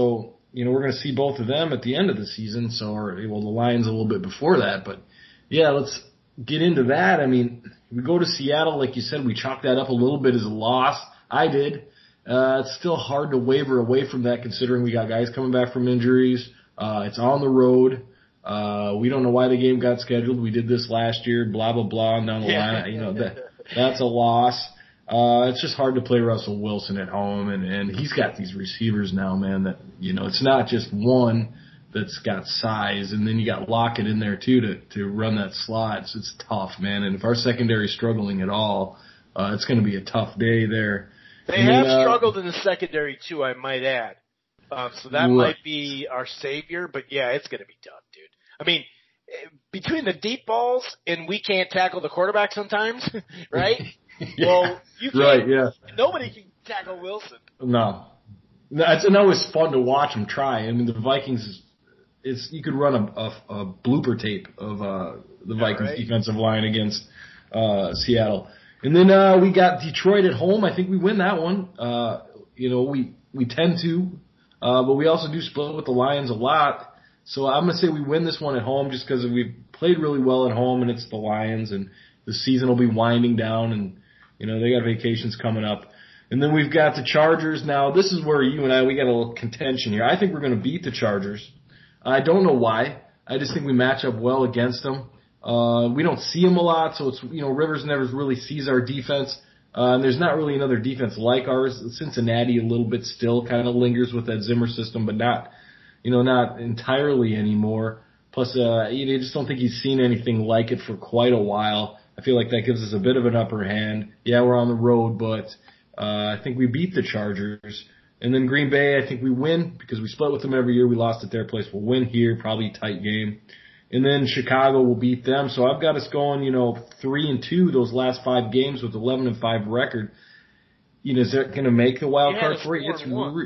you know, we're going to see both of them at the end of the season. So, or, well, the Lions a little bit before that. But, yeah, let's get into that. I mean, we go to Seattle, like you said, we chalked that up a little bit as a loss. I did. Uh, it's still hard to waver away from that considering we got guys coming back from injuries. Uh, it's on the road. Uh, we don't know why the game got scheduled. We did this last year, blah, blah, blah, and down the yeah. line. You know, that, that's a loss. Uh, it's just hard to play Russell Wilson at home, and, and he's got these receivers now, man, that, you know, it's not just one that's got size, and then you got Lockett in there, too, to, to run that slot. So it's tough, man, and if our secondary's struggling at all, uh, it's going to be a tough day there. They and have then, uh, struggled in the secondary, too, I might add. Um, so that right. might be our savior, but, yeah, it's going to be tough, dude. I mean, between the deep balls and we can't tackle the quarterback sometimes, right? yeah. Well, you can't. Right, yeah. Nobody can tackle Wilson. No. No, it's always fun to watch them try. I mean, the Vikings, it's you could run a, a, a blooper tape of uh, the Vikings right. defensive line against uh, Seattle. And then uh, we got Detroit at home. I think we win that one. Uh, you know, we, we tend to, uh, but we also do split with the Lions a lot. So I'm going to say we win this one at home just because we've played really well at home, and it's the Lions, and the season will be winding down, and, you know, they got vacations coming up. And then we've got the Chargers. Now, this is where you and I, we got a little contention here. I think we're going to beat the Chargers. I don't know why. I just think we match up well against them. Uh, we don't see them a lot, so it's, you know, Rivers never really sees our defense. Uh, and there's not really another defense like ours. Cincinnati a little bit still kind of lingers with that Zimmer system, but not, you know, not entirely anymore. Plus, uh, you just don't think he's seen anything like it for quite a while. I feel like that gives us a bit of an upper hand. Yeah, we're on the road, but uh, I think we beat the Chargers. And then Green Bay, I think we win because we split with them every year. We lost at their place. We'll win here, probably a tight game. And then Chicago will beat them. So I've got us going, you know, three and two those last five games with eleven and five record. You know, is that going to make the wild card for you? It's re-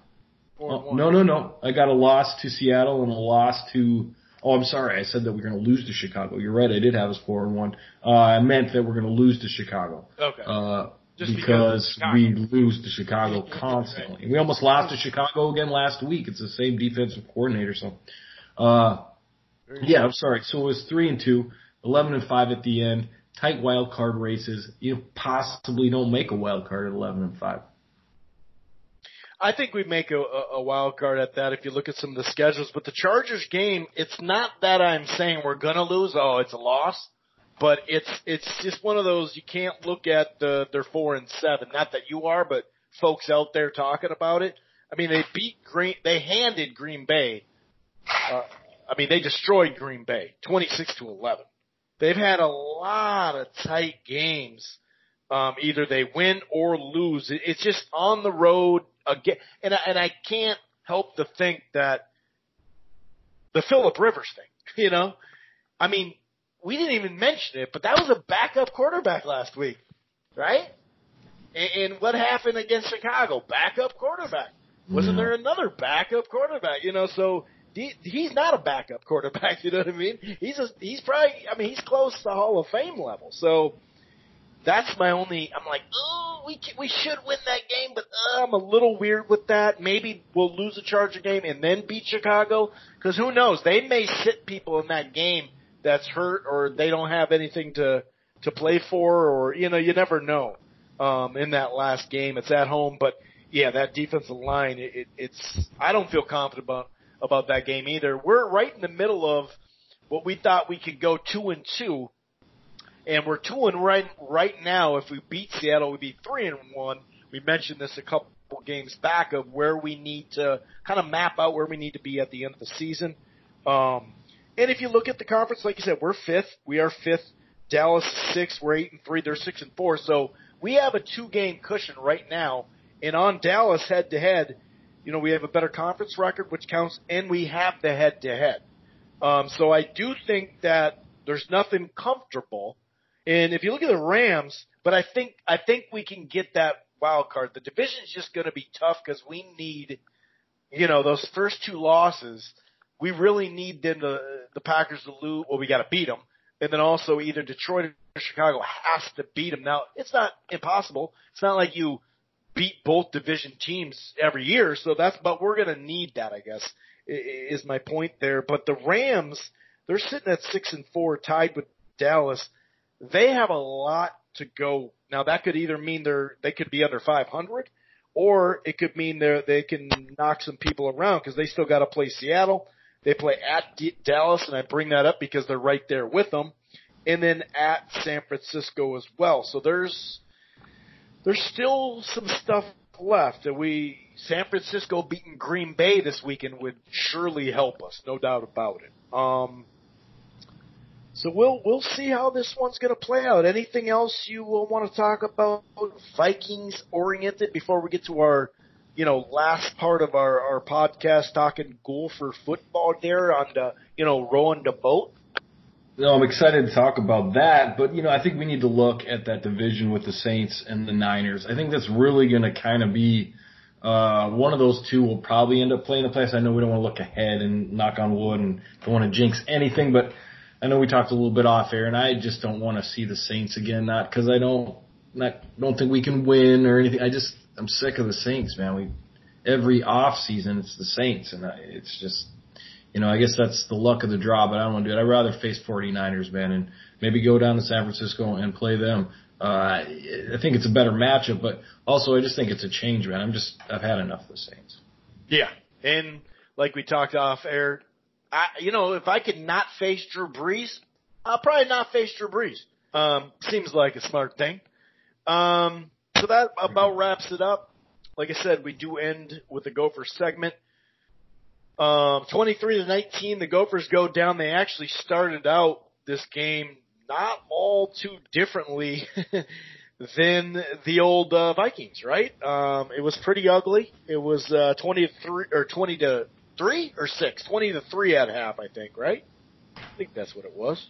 oh, no, no, no. I got a loss to Seattle and a loss to. Oh, I'm sorry. I said that we're going to lose to Chicago. You're right. I did have us four and one. Uh, I meant that we're going to lose to Chicago. Okay. Uh, Just because, because we lose to Chicago constantly. We almost lost to Chicago again last week. It's the same defensive coordinator. So, uh, yeah, I'm sorry. So it was three and two, eleven and five at the end. Tight wild card races. You possibly don't make a wild card at eleven and five. I think we make a, a wild card at that if you look at some of the schedules. But the Chargers game, it's not that I'm saying we're going to lose. Oh, it's a loss. But it's it's just one of those you can't look at the they're four and seven. Not that you are, but folks out there talking about it. I mean, they beat Green. They handed Green Bay. Uh, I mean, they destroyed Green Bay, twenty-six to eleven. They've had a lot of tight games. Um, either they win or lose. It, it's just on the road again, and I, and I can't help to think that the Phillip Rivers thing. You know, I mean. We didn't even mention it, but that was a backup quarterback last week, right? And, and what happened against Chicago? Backup quarterback. Wasn't there another backup quarterback? You know, so he, he's not a backup quarterback. You know what I mean? He's a, he's probably. I mean, he's close to Hall of Fame level. So that's my only. I'm like, oh, we can, we should win that game, but uh, I'm a little weird with that. Maybe we'll lose a Charger game and then beat Chicago, because who knows? They may sit people in that game that's hurt, or they don't have anything to to play for, or you know, you never know. Um, in that last game, it's at home, but yeah, that defensive line, it, it, it's I don't feel confident about about that game either. We're right in the middle of what we thought we could go two and two, and we're two and right right now. If we beat Seattle, we'd be three and one. We mentioned this a couple games back of where we need to kind of map out where we need to be at the end of the season. Um, And if you look at the conference, like you said, we're fifth. We are fifth. Dallas is sixth. We're eight and three. They're six and four. So we have a two-game cushion right now. And on Dallas head-to-head, you know, we have a better conference record, which counts, and we have the head-to-head. Um, so I do think that there's nothing comfortable. And if you look at the Rams, but I think I think we can get that wild card. The division's just going to be tough because we need, you know, those first two losses. We really need them to, the Packers to lose. Well, we got to beat them. And then also either Detroit or Chicago has to beat them. Now, it's not impossible. It's not like you beat both division teams every year. So that's, but we're going to need that, I guess, is my point there. But the Rams, they're sitting at six and four, tied with Dallas. They have a lot to go. Now that could either mean they're, they could be under five hundred, or it could mean they they can knock some people around because they still got to play Seattle. They play at D- Dallas, and I bring that up because they're right there with them, and then at San Francisco as well. So there's there's still some stuff left. And we San Francisco beating Green Bay this weekend would surely help us, no doubt about it. Um, so we'll we'll see how this one's going to play out. Anything else you will want to talk about Vikings oriented before we get to our, you know, last part of our, our podcast talking Gopher football there on the, you know, rowing the boat? No, I'm excited to talk about that, but, you know, I think we need to look at that division with the Saints and the Niners. I think that's really going to kind of be uh, one of those two will probably end up playing the playoffs. I know we don't want to look ahead and knock on wood and don't want to jinx anything, but I know we talked a little bit off air, and I just don't want to see the Saints again, not because I don't not don't think we can win or anything. I just I'm sick of the Saints, man. We every off season it's the Saints, and I, it's just, you know, I guess that's the luck of the draw, but I don't want to do it. I'd rather face 49ers, man, and maybe go down to San Francisco and play them. Uh, I think it's a better matchup, but also I just think it's a change, man. I'm just I've had enough of the Saints. Yeah, and like we talked off air, I, you know, if I could not face Drew Brees, I'll probably not face Drew Brees. Um, seems like a smart thing. Um, so that about wraps it up. Like I said, we do end with the Gophers segment. Um, twenty-three to nineteen, the Gophers go down. They actually started out this game not all too differently than the old uh, Vikings, right? Um, it was pretty ugly. It was uh, twenty to three or twenty to three or six, twenty to three at half, I think, right? I think that's what it was.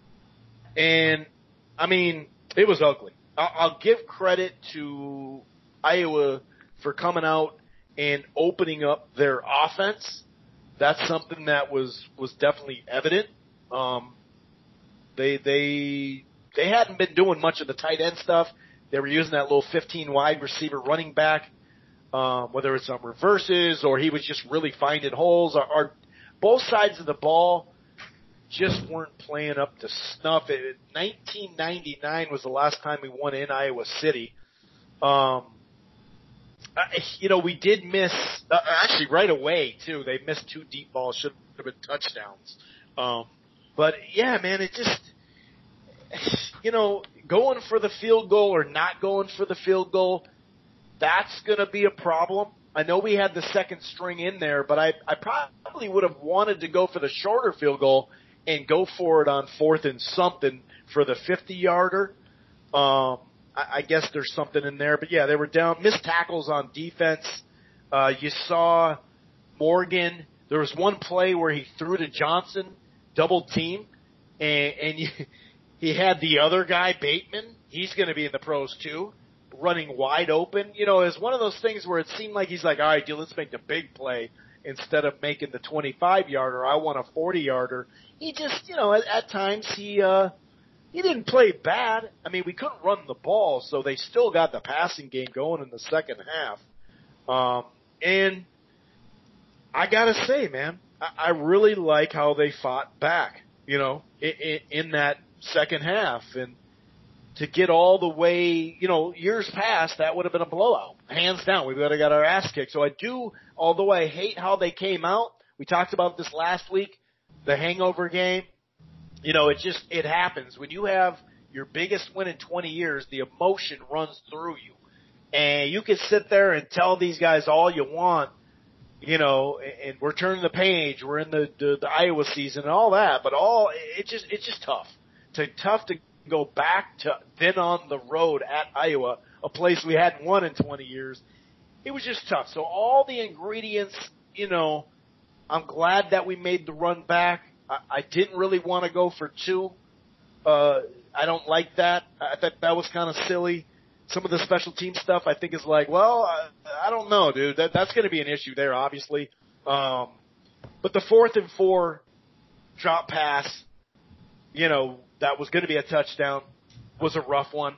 And I mean, it was ugly. I'll, I'll give credit to Iowa for coming out and opening up their offense. That's something that was, was definitely evident. Um, they, they, they hadn't been doing much of the tight end stuff. They were using that little fifteen wide receiver running back, um, whether it's on reverses or he was just really finding holes, or, or both sides of the ball just weren't playing up to snuff. It, nineteen ninety-nine was the last time we won in Iowa City. Um, I, you know, we did miss, uh, actually right away too. They missed two deep balls, should have been touchdowns. Um, but yeah, man, it just, you know, going for the field goal or not going for the field goal, that's going to be a problem. I know we had the second string in there, but I, I probably would have wanted to go for the shorter field goal and go for it on fourth and something for the fifty-yarder. Um, I, I guess there's something in there. But, yeah, they were down. Missed tackles on defense. Uh, you saw Morgan. There was one play where he threw to Johnson, double team, and, and you, he had the other guy, Bateman. He's going to be in the pros too, running wide open. You know, it's one of those things where it seemed like he's like, all right, dude, let's make the big play instead of making the twenty-five-yarder. I want a forty-yarder. He just, you know, at, at times he uh, he didn't play bad. I mean, we couldn't run the ball, so they still got the passing game going in the second half. Um, and I got to say, man, I, I really like how they fought back, you know, in, in, in that second half. And to get all the way, you know, years past, that would have been a blowout. Hands down, we would have got our ass kicked. So I do, although I hate how they came out, we talked about this last week, the hangover game. You know, it just, it happens. When you have your biggest win in twenty years, the emotion runs through you. And you can sit there and tell these guys all you want, you know, and we're turning the page, we're in the, the, the Iowa season and all that, but all, it just, it's just tough. It's tough to go back to then on the road at Iowa, a place we hadn't won in twenty years. It was just tough. So all the ingredients, you know, I'm glad that we made the run back. I, I didn't really want to go for two. Uh, I don't like that. I thought that was kind of silly. Some of the special team stuff I think is like, well, I, I don't know, dude. That, that's going to be an issue there, obviously. Um, but the fourth and four drop pass, you know, that was going to be a touchdown, was a rough one.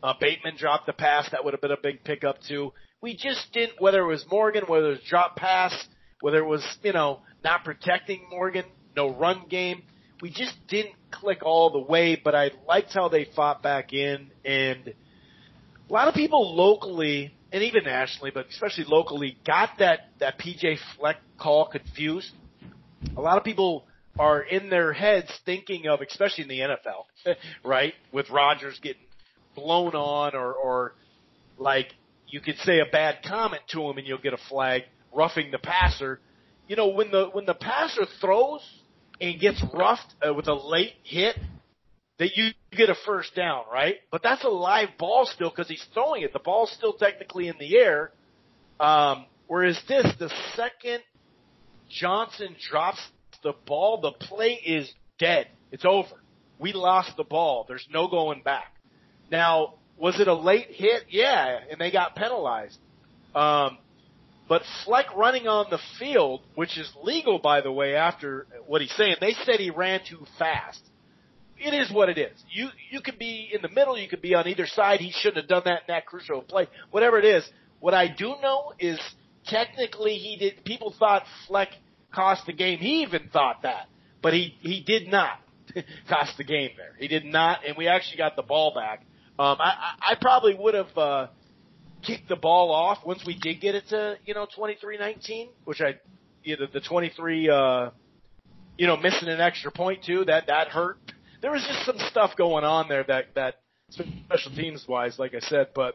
Uh, Bateman dropped the pass. That would have been a big pickup too. We just didn't, whether it was Morgan, whether it was drop pass, whether it was, you know, not protecting Morgan, no run game. We just didn't click all the way, but I liked how they fought back in. And a lot of people locally, and even nationally, but especially locally, got that, that P J Fleck call confused. A lot of people are in their heads thinking of, especially in the N F L, right, with Rodgers getting blown on, or, or like you could say a bad comment to him and you'll get a flag, roughing the passer. You know, when the when the passer throws and gets roughed uh, with a late hit, that you get a first down, right? But that's a live ball still because he's throwing it. The ball's still technically in the air. Um, whereas this, the second Johnson drops the ball, the play is dead. It's over. We lost the ball. There's no going back. Now, was it a late hit? Yeah, and they got penalized. Um, but Fleck running on the field, which is legal, by the way, after what he's saying, they said he ran too fast. It is what it is. You you could be in the middle, you could be on either side. He shouldn't have done that in that crucial play. Whatever it is, what I do know is technically he did. People thought Fleck cost the game. He even thought that, but he he did not cost the game there. He did not, and we actually got the ball back. Um, I, I probably would have uh, kicked the ball off once we did get it to, you know, twenty-three nineteen, which I, you know, the twenty-three, uh, you know, missing an extra point too, that, that hurt. There was just some stuff going on there that, that special teams wise, like I said, but,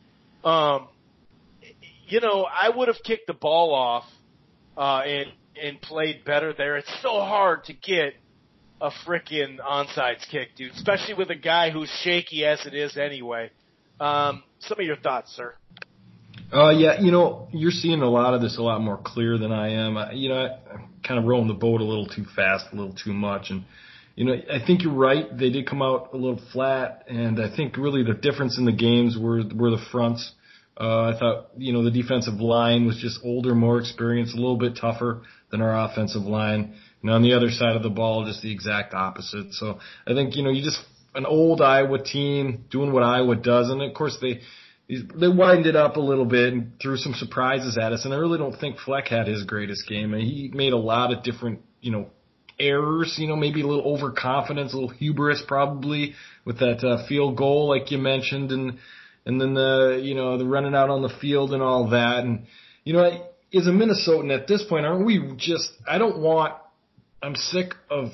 um, you know, I would have kicked the ball off, uh, and, and played better there. It's so hard to get a frickin' onside kick, dude, especially with a guy who's shaky as it is anyway. Um, some of your thoughts, sir. Uh, yeah, you know, you're seeing a lot of this a lot more clear than I am. I, you know, I, I'm kind of rolling the boat a little too fast, a little too much. And, you know, I think you're right. They did come out a little flat. And I think really the difference in the games were, were the fronts. Uh, I thought, you know, the defensive line was just older, more experienced, a little bit tougher than our offensive line. And on the other side of the ball, just the exact opposite. So I think, you know, you just, an old Iowa team doing what Iowa does. And of course they, they widened it up a little bit and threw some surprises at us. And I really don't think Fleck had his greatest game. And he made a lot of different, you know, errors, you know, maybe a little overconfidence, a little hubris probably with that uh, field goal, like you mentioned. And, and then the, you know, the running out on the field and all that. And, you know, as a Minnesotan at this point, aren't we just, I don't want, I'm sick of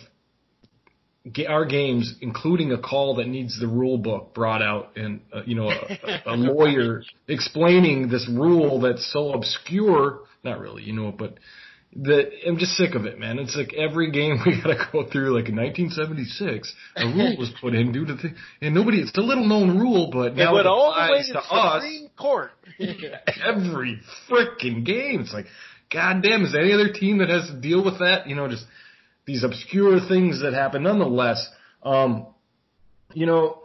our games, including a call that needs the rule book brought out and, uh, you know, a, a lawyer explaining this rule that's so obscure. Not really, you know, but that I'm just sick of it, man. It's like every game we got to go through, like in nineteen seventy-six, a rule was put in due to the, and nobody, it's a little known rule, but now it, it all applies the to way to us. Supreme Court. Every freaking game. It's like, God damn, is there any other team that has to deal with that? You know, just these obscure things that happen. Nonetheless, um, you know,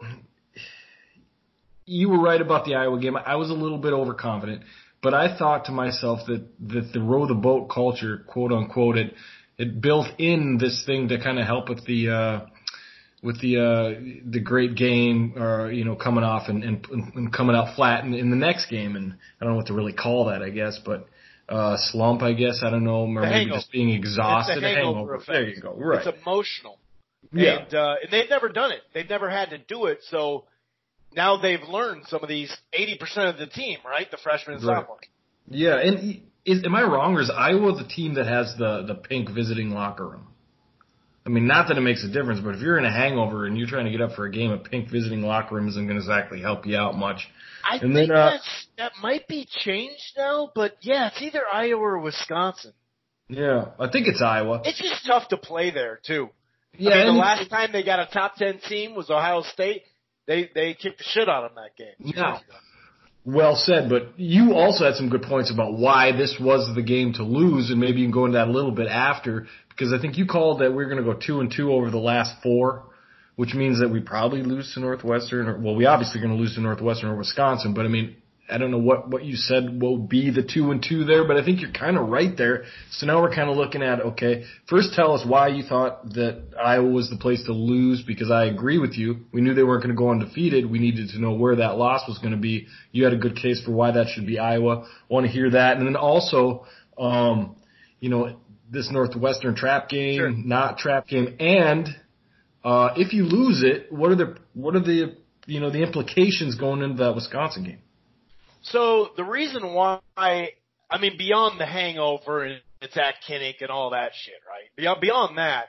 you were right about the Iowa game. I was a little bit overconfident, but I thought to myself that, that the row the boat culture, quote unquote, it, it built in this thing to kind of help with the, uh, with the, uh, the great game, or, you know, coming off and, and, and coming out flat in, in the next game. And I don't know what to really call that, I guess, but, uh, slump, I guess. I don't know, or maybe hangover. just being exhausted. It's a hangover, hangover effect. There you go. Right. It's emotional. Yeah. And, uh, and they've never done it. They've never had to do it. So now they've learned some of these eighty percent of the team, right? The freshmen and right. sophomores. Yeah. And is, am I wrong, or is Iowa the team that has the, the pink visiting locker room? I mean, not that it makes a difference, but if you're in a hangover and you're trying to get up for a game, a pink visiting locker room isn't going to exactly help you out much. I and think then, uh, that's, that might be changed now, but yeah, it's either Iowa or Wisconsin. Yeah, I think it's Iowa. It's just tough to play there, too. Yeah, I mean, the and last time they got a top ten team was Ohio State. They they kicked the shit out of them that game. Yeah. Well said, but you also had some good points about why this was the game to lose, and maybe you can go into that a little bit after, because I think you called that we're going to go two and two over the last four, which means that we probably lose to Northwestern. Or, well, we obviously are going to lose to Northwestern or Wisconsin, but I mean, I don't know what, what you said will be the two and two there, but I think you're kind of right there. So now we're kind of looking at, okay, first tell us why you thought that Iowa was the place to lose, because I agree with you. We knew they weren't going to go undefeated. We needed to know where that loss was going to be. You had a good case for why that should be Iowa. Want to hear that. And then also, um, you know, this Northwestern trap game, sure. not trap game. And, uh, if you lose it, what are the, what are the, you know, the implications going into that Wisconsin game? So the reason why, I mean, beyond the hangover and it's at Kinnick and all that shit, right? Beyond, beyond that,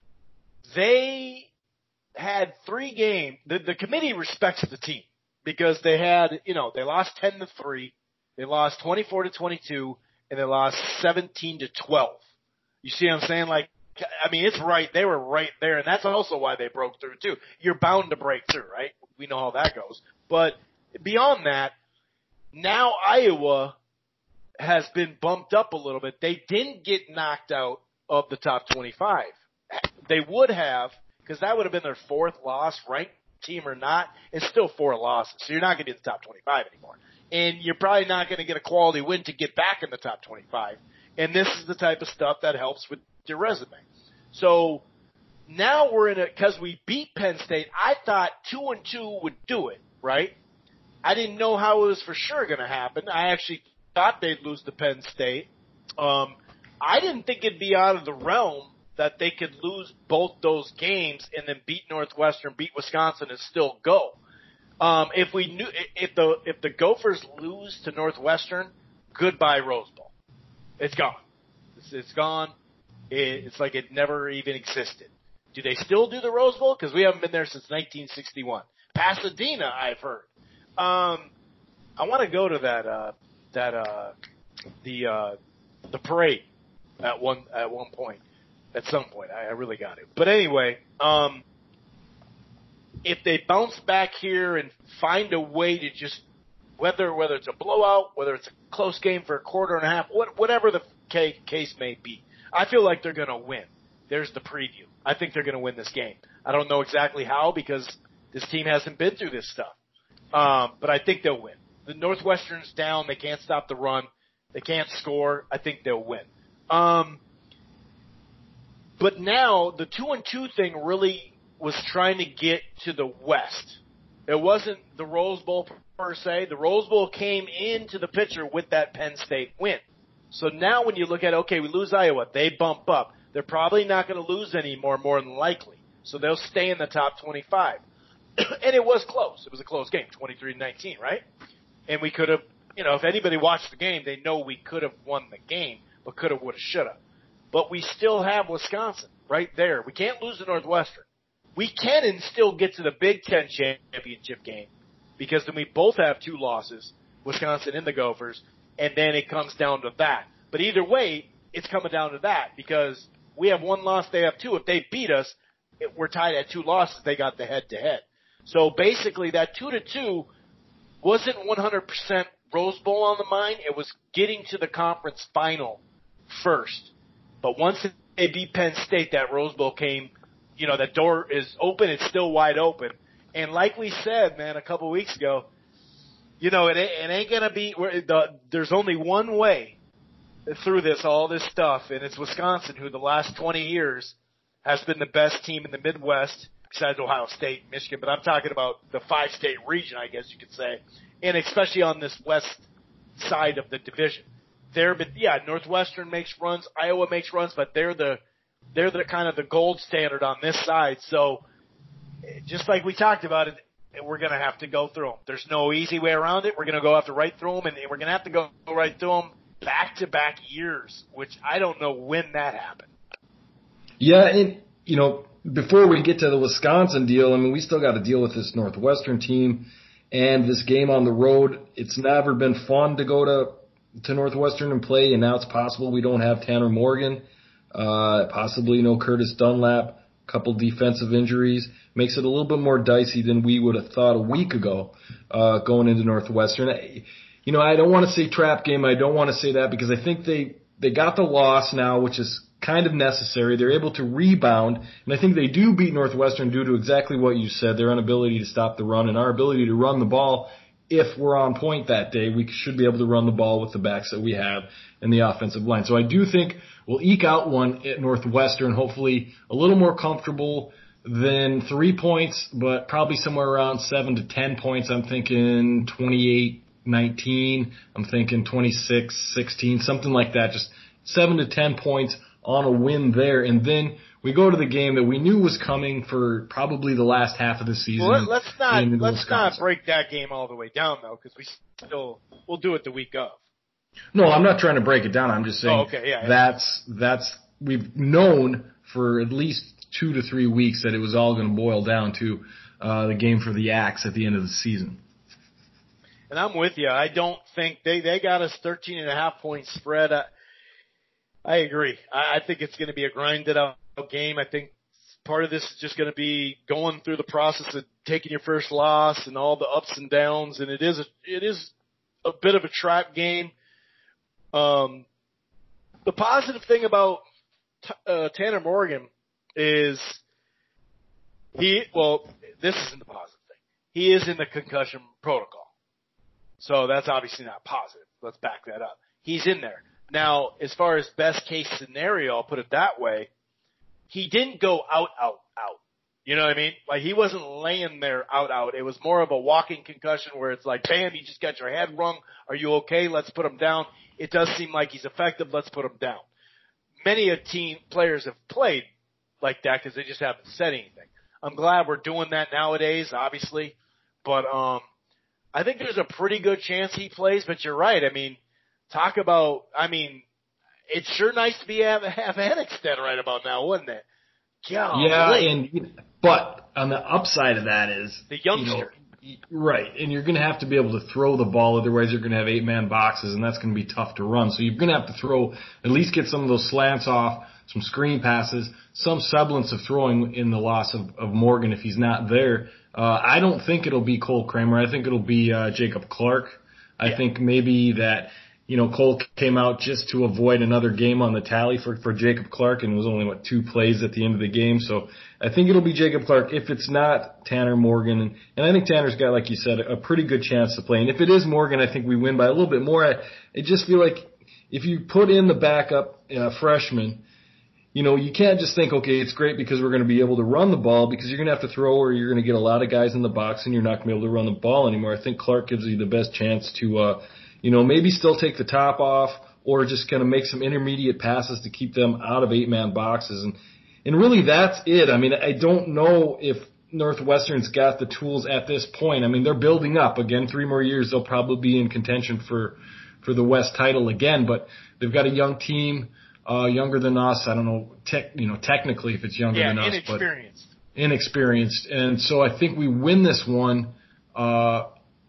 they had three games. The, the committee respects the team because they had, you know, they lost ten to three, they lost twenty-four to twenty-two, and they lost seventeen to twelve. You see what I'm saying? Like, I mean, it's right. They were right there, and that's also why they broke through too. You're bound to break through, right? We know how that goes. But beyond that, now Iowa has been bumped up a little bit. They didn't get knocked out of the top twenty-five. They would have, because that would have been their fourth loss, ranked team or not. It's still four losses, so you're not going to be in the top twenty-five anymore. And you're probably not going to get a quality win to get back in the top twenty-five. And this is the type of stuff that helps with your resume. So now we're in a, because we beat Penn State, I thought two and two would do it, right? I didn't know how it was for sure going to happen. I actually thought they'd lose to Penn State. Um, I didn't think it'd be out of the realm that they could lose both those games and then beat Northwestern, beat Wisconsin, and still go. Um, if we knew, if the if the Gophers lose to Northwestern, goodbye Rose Bowl. It's gone. It's, it's gone. It, it's like it never even existed. Do they still do the Rose Bowl? Because we haven't been there since nineteen sixty-one. Pasadena, I've heard. Um, I want to go to that, uh, that, uh, the, uh, the parade at one, at one point, at some point. I, I really got it. But anyway, um, if they bounce back here and find a way to just, whether, whether it's a blowout, whether it's a close game for a quarter and a half, what, whatever the case may be, I feel like they're going to win. There's the preview. I think they're going to win this game. I don't know exactly how because this team hasn't been through this stuff. Um, but I think they'll win. The Northwestern's down. They can't stop the run. They can't score. I think they'll win. Um, but now the two and two thing really was trying to get to the West. It wasn't the Rose Bowl per se. The Rose Bowl came into the picture with that Penn State win. So now when you look at, okay, we lose Iowa, they bump up. They're probably not going to lose anymore, more than likely. So they'll stay in the top twenty-five. And it was close. It was a close game, twenty-three to nineteen, right? And we could have, you know, if anybody watched the game, they know we could have won the game, but could have, would have, should have. But we still have Wisconsin right there. We can't lose to Northwestern. We can and still get to the Big Ten championship game because then we both have two losses, Wisconsin and the Gophers, and then it comes down to that. But either way, it's coming down to that because we have one loss, they have two. If they beat us, we're tied at two losses. They got the head-to-head. So basically that two to two wasn't one hundred percent Rose Bowl on the mind. It was getting to the conference final first. But once they beat Penn State, that Rose Bowl came, you know, that door is open. It's still wide open. And like we said, man, a couple weeks ago, you know, it, it ain't going to be the, – there's only one way through this, all this stuff, and it's Wisconsin, who the last twenty years has been the best team in the Midwest besides Ohio State, Michigan. But I'm talking about the five-state region, I guess you could say, and especially on this west side of the division. They're, but yeah, Northwestern makes runs, Iowa makes runs, but they're the they're the kind of the gold standard on this side. So just like we talked about it, we're going to have to go through them. There's no easy way around it. We're going to go have to right through them, and we're going to have to go right through them back-to-back years, which I don't know when that happened. Yeah, and, you know, before we get to the Wisconsin deal, I mean, we still got to deal with this Northwestern team and this game on the road. It's never been fun to go to to Northwestern and play, and now it's possible we don't have Tanner Morgan, uh, possibly no Curtis Dunlap, a couple defensive injuries. Makes it a little bit more dicey than we would have thought a week ago uh, going into Northwestern. I, you know, I don't want to say trap game. I don't want to say that because I think they, they got the loss now, which is kind of necessary. They're able to rebound, and I think they do beat Northwestern due to exactly what you said, their inability to stop the run and our ability to run the ball if we're on point that day, we should be able to run the ball with the backs that we have and the offensive line. So I do think we'll eke out one at Northwestern, hopefully a little more comfortable than three points, but probably somewhere around seven to ten points. I'm thinking twenty-eight nineteen. I'm thinking twenty-six sixteen, something like that. Just seven to ten points on a win there. And then we go to the game that we knew was coming for probably the last half of the season. Well, let's not let's Wisconsin. not break that game all the way down though, because we still we'll do it the week of. No, I'm not trying to break it down. I'm just saying oh, okay. yeah, yeah. that's that's we've known for at least two to three weeks that it was all going to boil down to uh, the game for the Axe at the end of the season. And I'm with you. I don't think they they got us thirteen and a half point spread. I, I agree. I, I think it's going to be a grinded out game. I think part of this is just going to be going through the process of taking your first loss and all the ups and downs. And it is a, it is a bit of a trap game. Um, the positive thing about uh, Tanner Morgan is he, well, this isn't the positive thing. He is in the concussion protocol. So that's obviously not positive. Let's back that up. He's in there. Now, as far as best case scenario, I'll put it that way, he didn't go out, out, out. You know what I mean? Like, he wasn't laying there out, out. It was more of a walking concussion where it's like, bam, you just got your head rung. Are you okay? Let's put him down. It does seem like he's effective. Let's put him down. Many a team players have played like that because they just haven't said anything. I'm glad we're doing that nowadays, obviously. But um, I think there's a pretty good chance he plays. But you're right. I mean, talk about, I mean, it's sure nice to be have, have Henningsen right about now, wouldn't it? Golly. Yeah, and but on the upside of that is the youngster. You know, right, and you're going to have to be able to throw the ball, otherwise you're going to have eight-man boxes, and that's going to be tough to run. So you're going to have to throw, at least get some of those slants off, some screen passes, some semblance of throwing in the loss of, of Morgan if he's not there. Uh, I don't think it'll be Cole Kramer. I think it'll be uh, Jacob Clark. I yeah. think maybe that, you know, Cole came out just to avoid another game on the tally for, for Jacob Clark, and it was only, what, two plays at the end of the game. So I think it'll be Jacob Clark if it's not Tanner Morgan. And, and I think Tanner's got, like you said, a pretty good chance to play. And if it is Morgan, I think we win by a little bit more. I, I just feel like if you put in the backup uh, freshman, you know, you can't just think, okay, it's great because we're going to be able to run the ball, because you're going to have to throw or you're going to get a lot of guys in the box and you're not going to be able to run the ball anymore. I think Clark gives you the best chance to, uh, you know, maybe still take the top off or just kind of make some intermediate passes to keep them out of eight-man boxes. And, and really that's it. I mean, I don't know if Northwestern's got the tools at this point. I mean, they're building up. Again, three more years, they'll probably be in contention for, for the West title again, but they've got a young team. Uh, younger than us. I don't know, tech, you know, technically if it's younger yeah, than us, inexperienced. but inexperienced. And so I think we win this one, uh,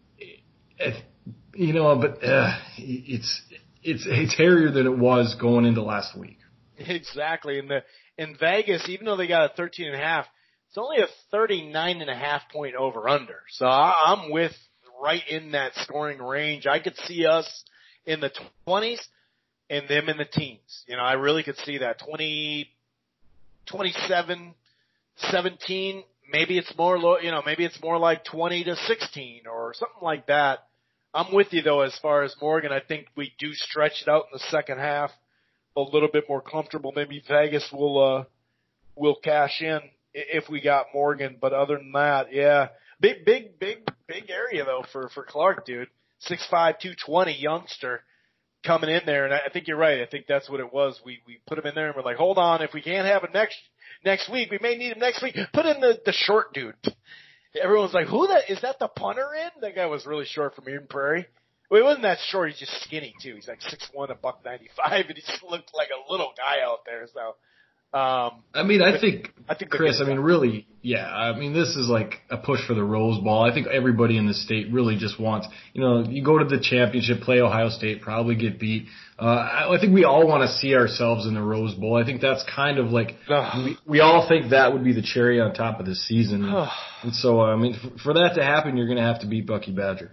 it, you know, but, uh, it's, it's, it's hairier than it was going into last week. Exactly. And the, in Vegas, even though they got a thirteen and a half, it's only a thirty-nine and a half point over under. So I, I'm with right in that scoring range. I could see us in the twenties. And them in the teens. You know, I really could see that. twenty, twenty-seven, seventeen, maybe it's more, low, you know, maybe it's more like twenty to sixteen or something like that. I'm with you, though, as far as Morgan. I think we do stretch it out in the second half a little bit more comfortable. Maybe Vegas will, uh, will cash in if we got Morgan. But other than that, yeah. Big, big, big, big area, though, for, for Clark, dude. six five, two twenty, youngster. Coming in there, and I think you're right. I think that's what it was. We we put him in there, and we're like, hold on, if we can't have him next next week, we may need him next week. Put in the the short dude. Everyone's like, who that is? That the punter in? That guy was really short from Eden Prairie. Well, he wasn't that short. He's just skinny too. He's like six one, a buck ninety five, and he just looked like a little guy out there. So. Um, I mean, I think, I think Chris, I mean, really, yeah, I mean, this is like a push for the Rose Bowl. I think everybody in the state really just wants, you know, you go to the championship, play Ohio State, probably get beat. Uh, I, I think we all want to see ourselves in the Rose Bowl. I think that's kind of like, we, we all think that would be the cherry on top of the season. And, and so, I mean, for, for that to happen, you're going to have to beat Bucky Badger.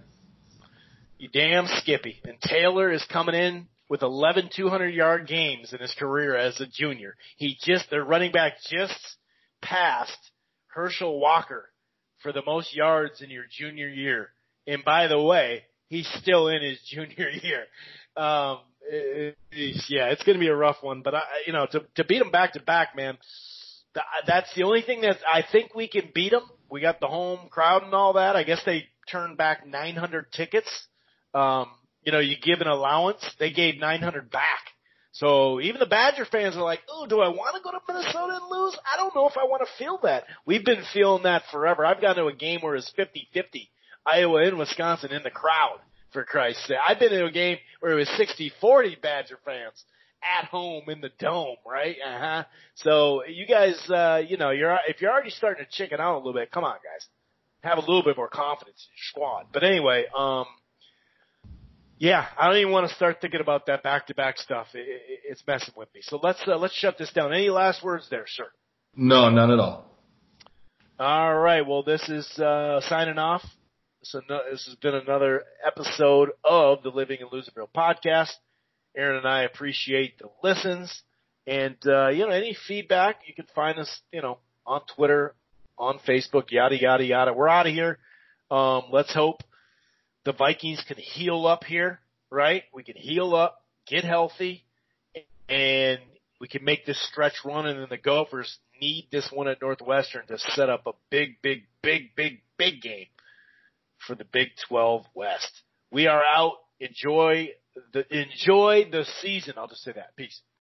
You damn Skippy. And Taylor is coming in with eleven two hundred yard games in his career as a junior. He just, their running back just passed Herschel Walker for the most yards in your junior year And by the way, he's still in his junior year. Um, it, it, yeah, it's going to be a rough one. But I, you know, to to beat them back to back, man, th- that's the only thing that I think we can beat them. We got the home crowd and all that. I guess they turned back nine hundred tickets. Um, you know, you give an allowance, they gave nine hundred back. So even the Badger fans are like, oh, do I want to go to Minnesota and lose? I don't know if I want to feel that. We've been feeling that forever. I've gone to a game where it's fifty-fifty, Iowa and Wisconsin in the crowd, for Christ's sake. I've been to a game where it was sixty forty Badger fans at home in the dome, right? Uh-huh. So you guys, uh, you know, you're if you're already starting to chicken out a little bit, come on, guys. Have a little bit more confidence in your squad. But anyway, um, yeah, I don't even want to start thinking about that back-to-back stuff. It, it, it's messing with me. So let's uh, let's shut this down. Any last words there, sir? No, none at all. All right. Well, this is uh, signing off. So no, this has been another episode of the Living in Loserville podcast. Aaron and I appreciate the listens, and uh, you know, any feedback you can find us, you know, on Twitter, on Facebook, yada yada yada. We're out of here. Um, let's hope the Vikings can heal up here, right? We can heal up, get healthy, and we can make this stretch run, and then the Gophers need this one at Northwestern to set up a big, big, big, big, big game for the Big twelve West. We are out. Enjoy the enjoy the season. I'll just say that. Peace.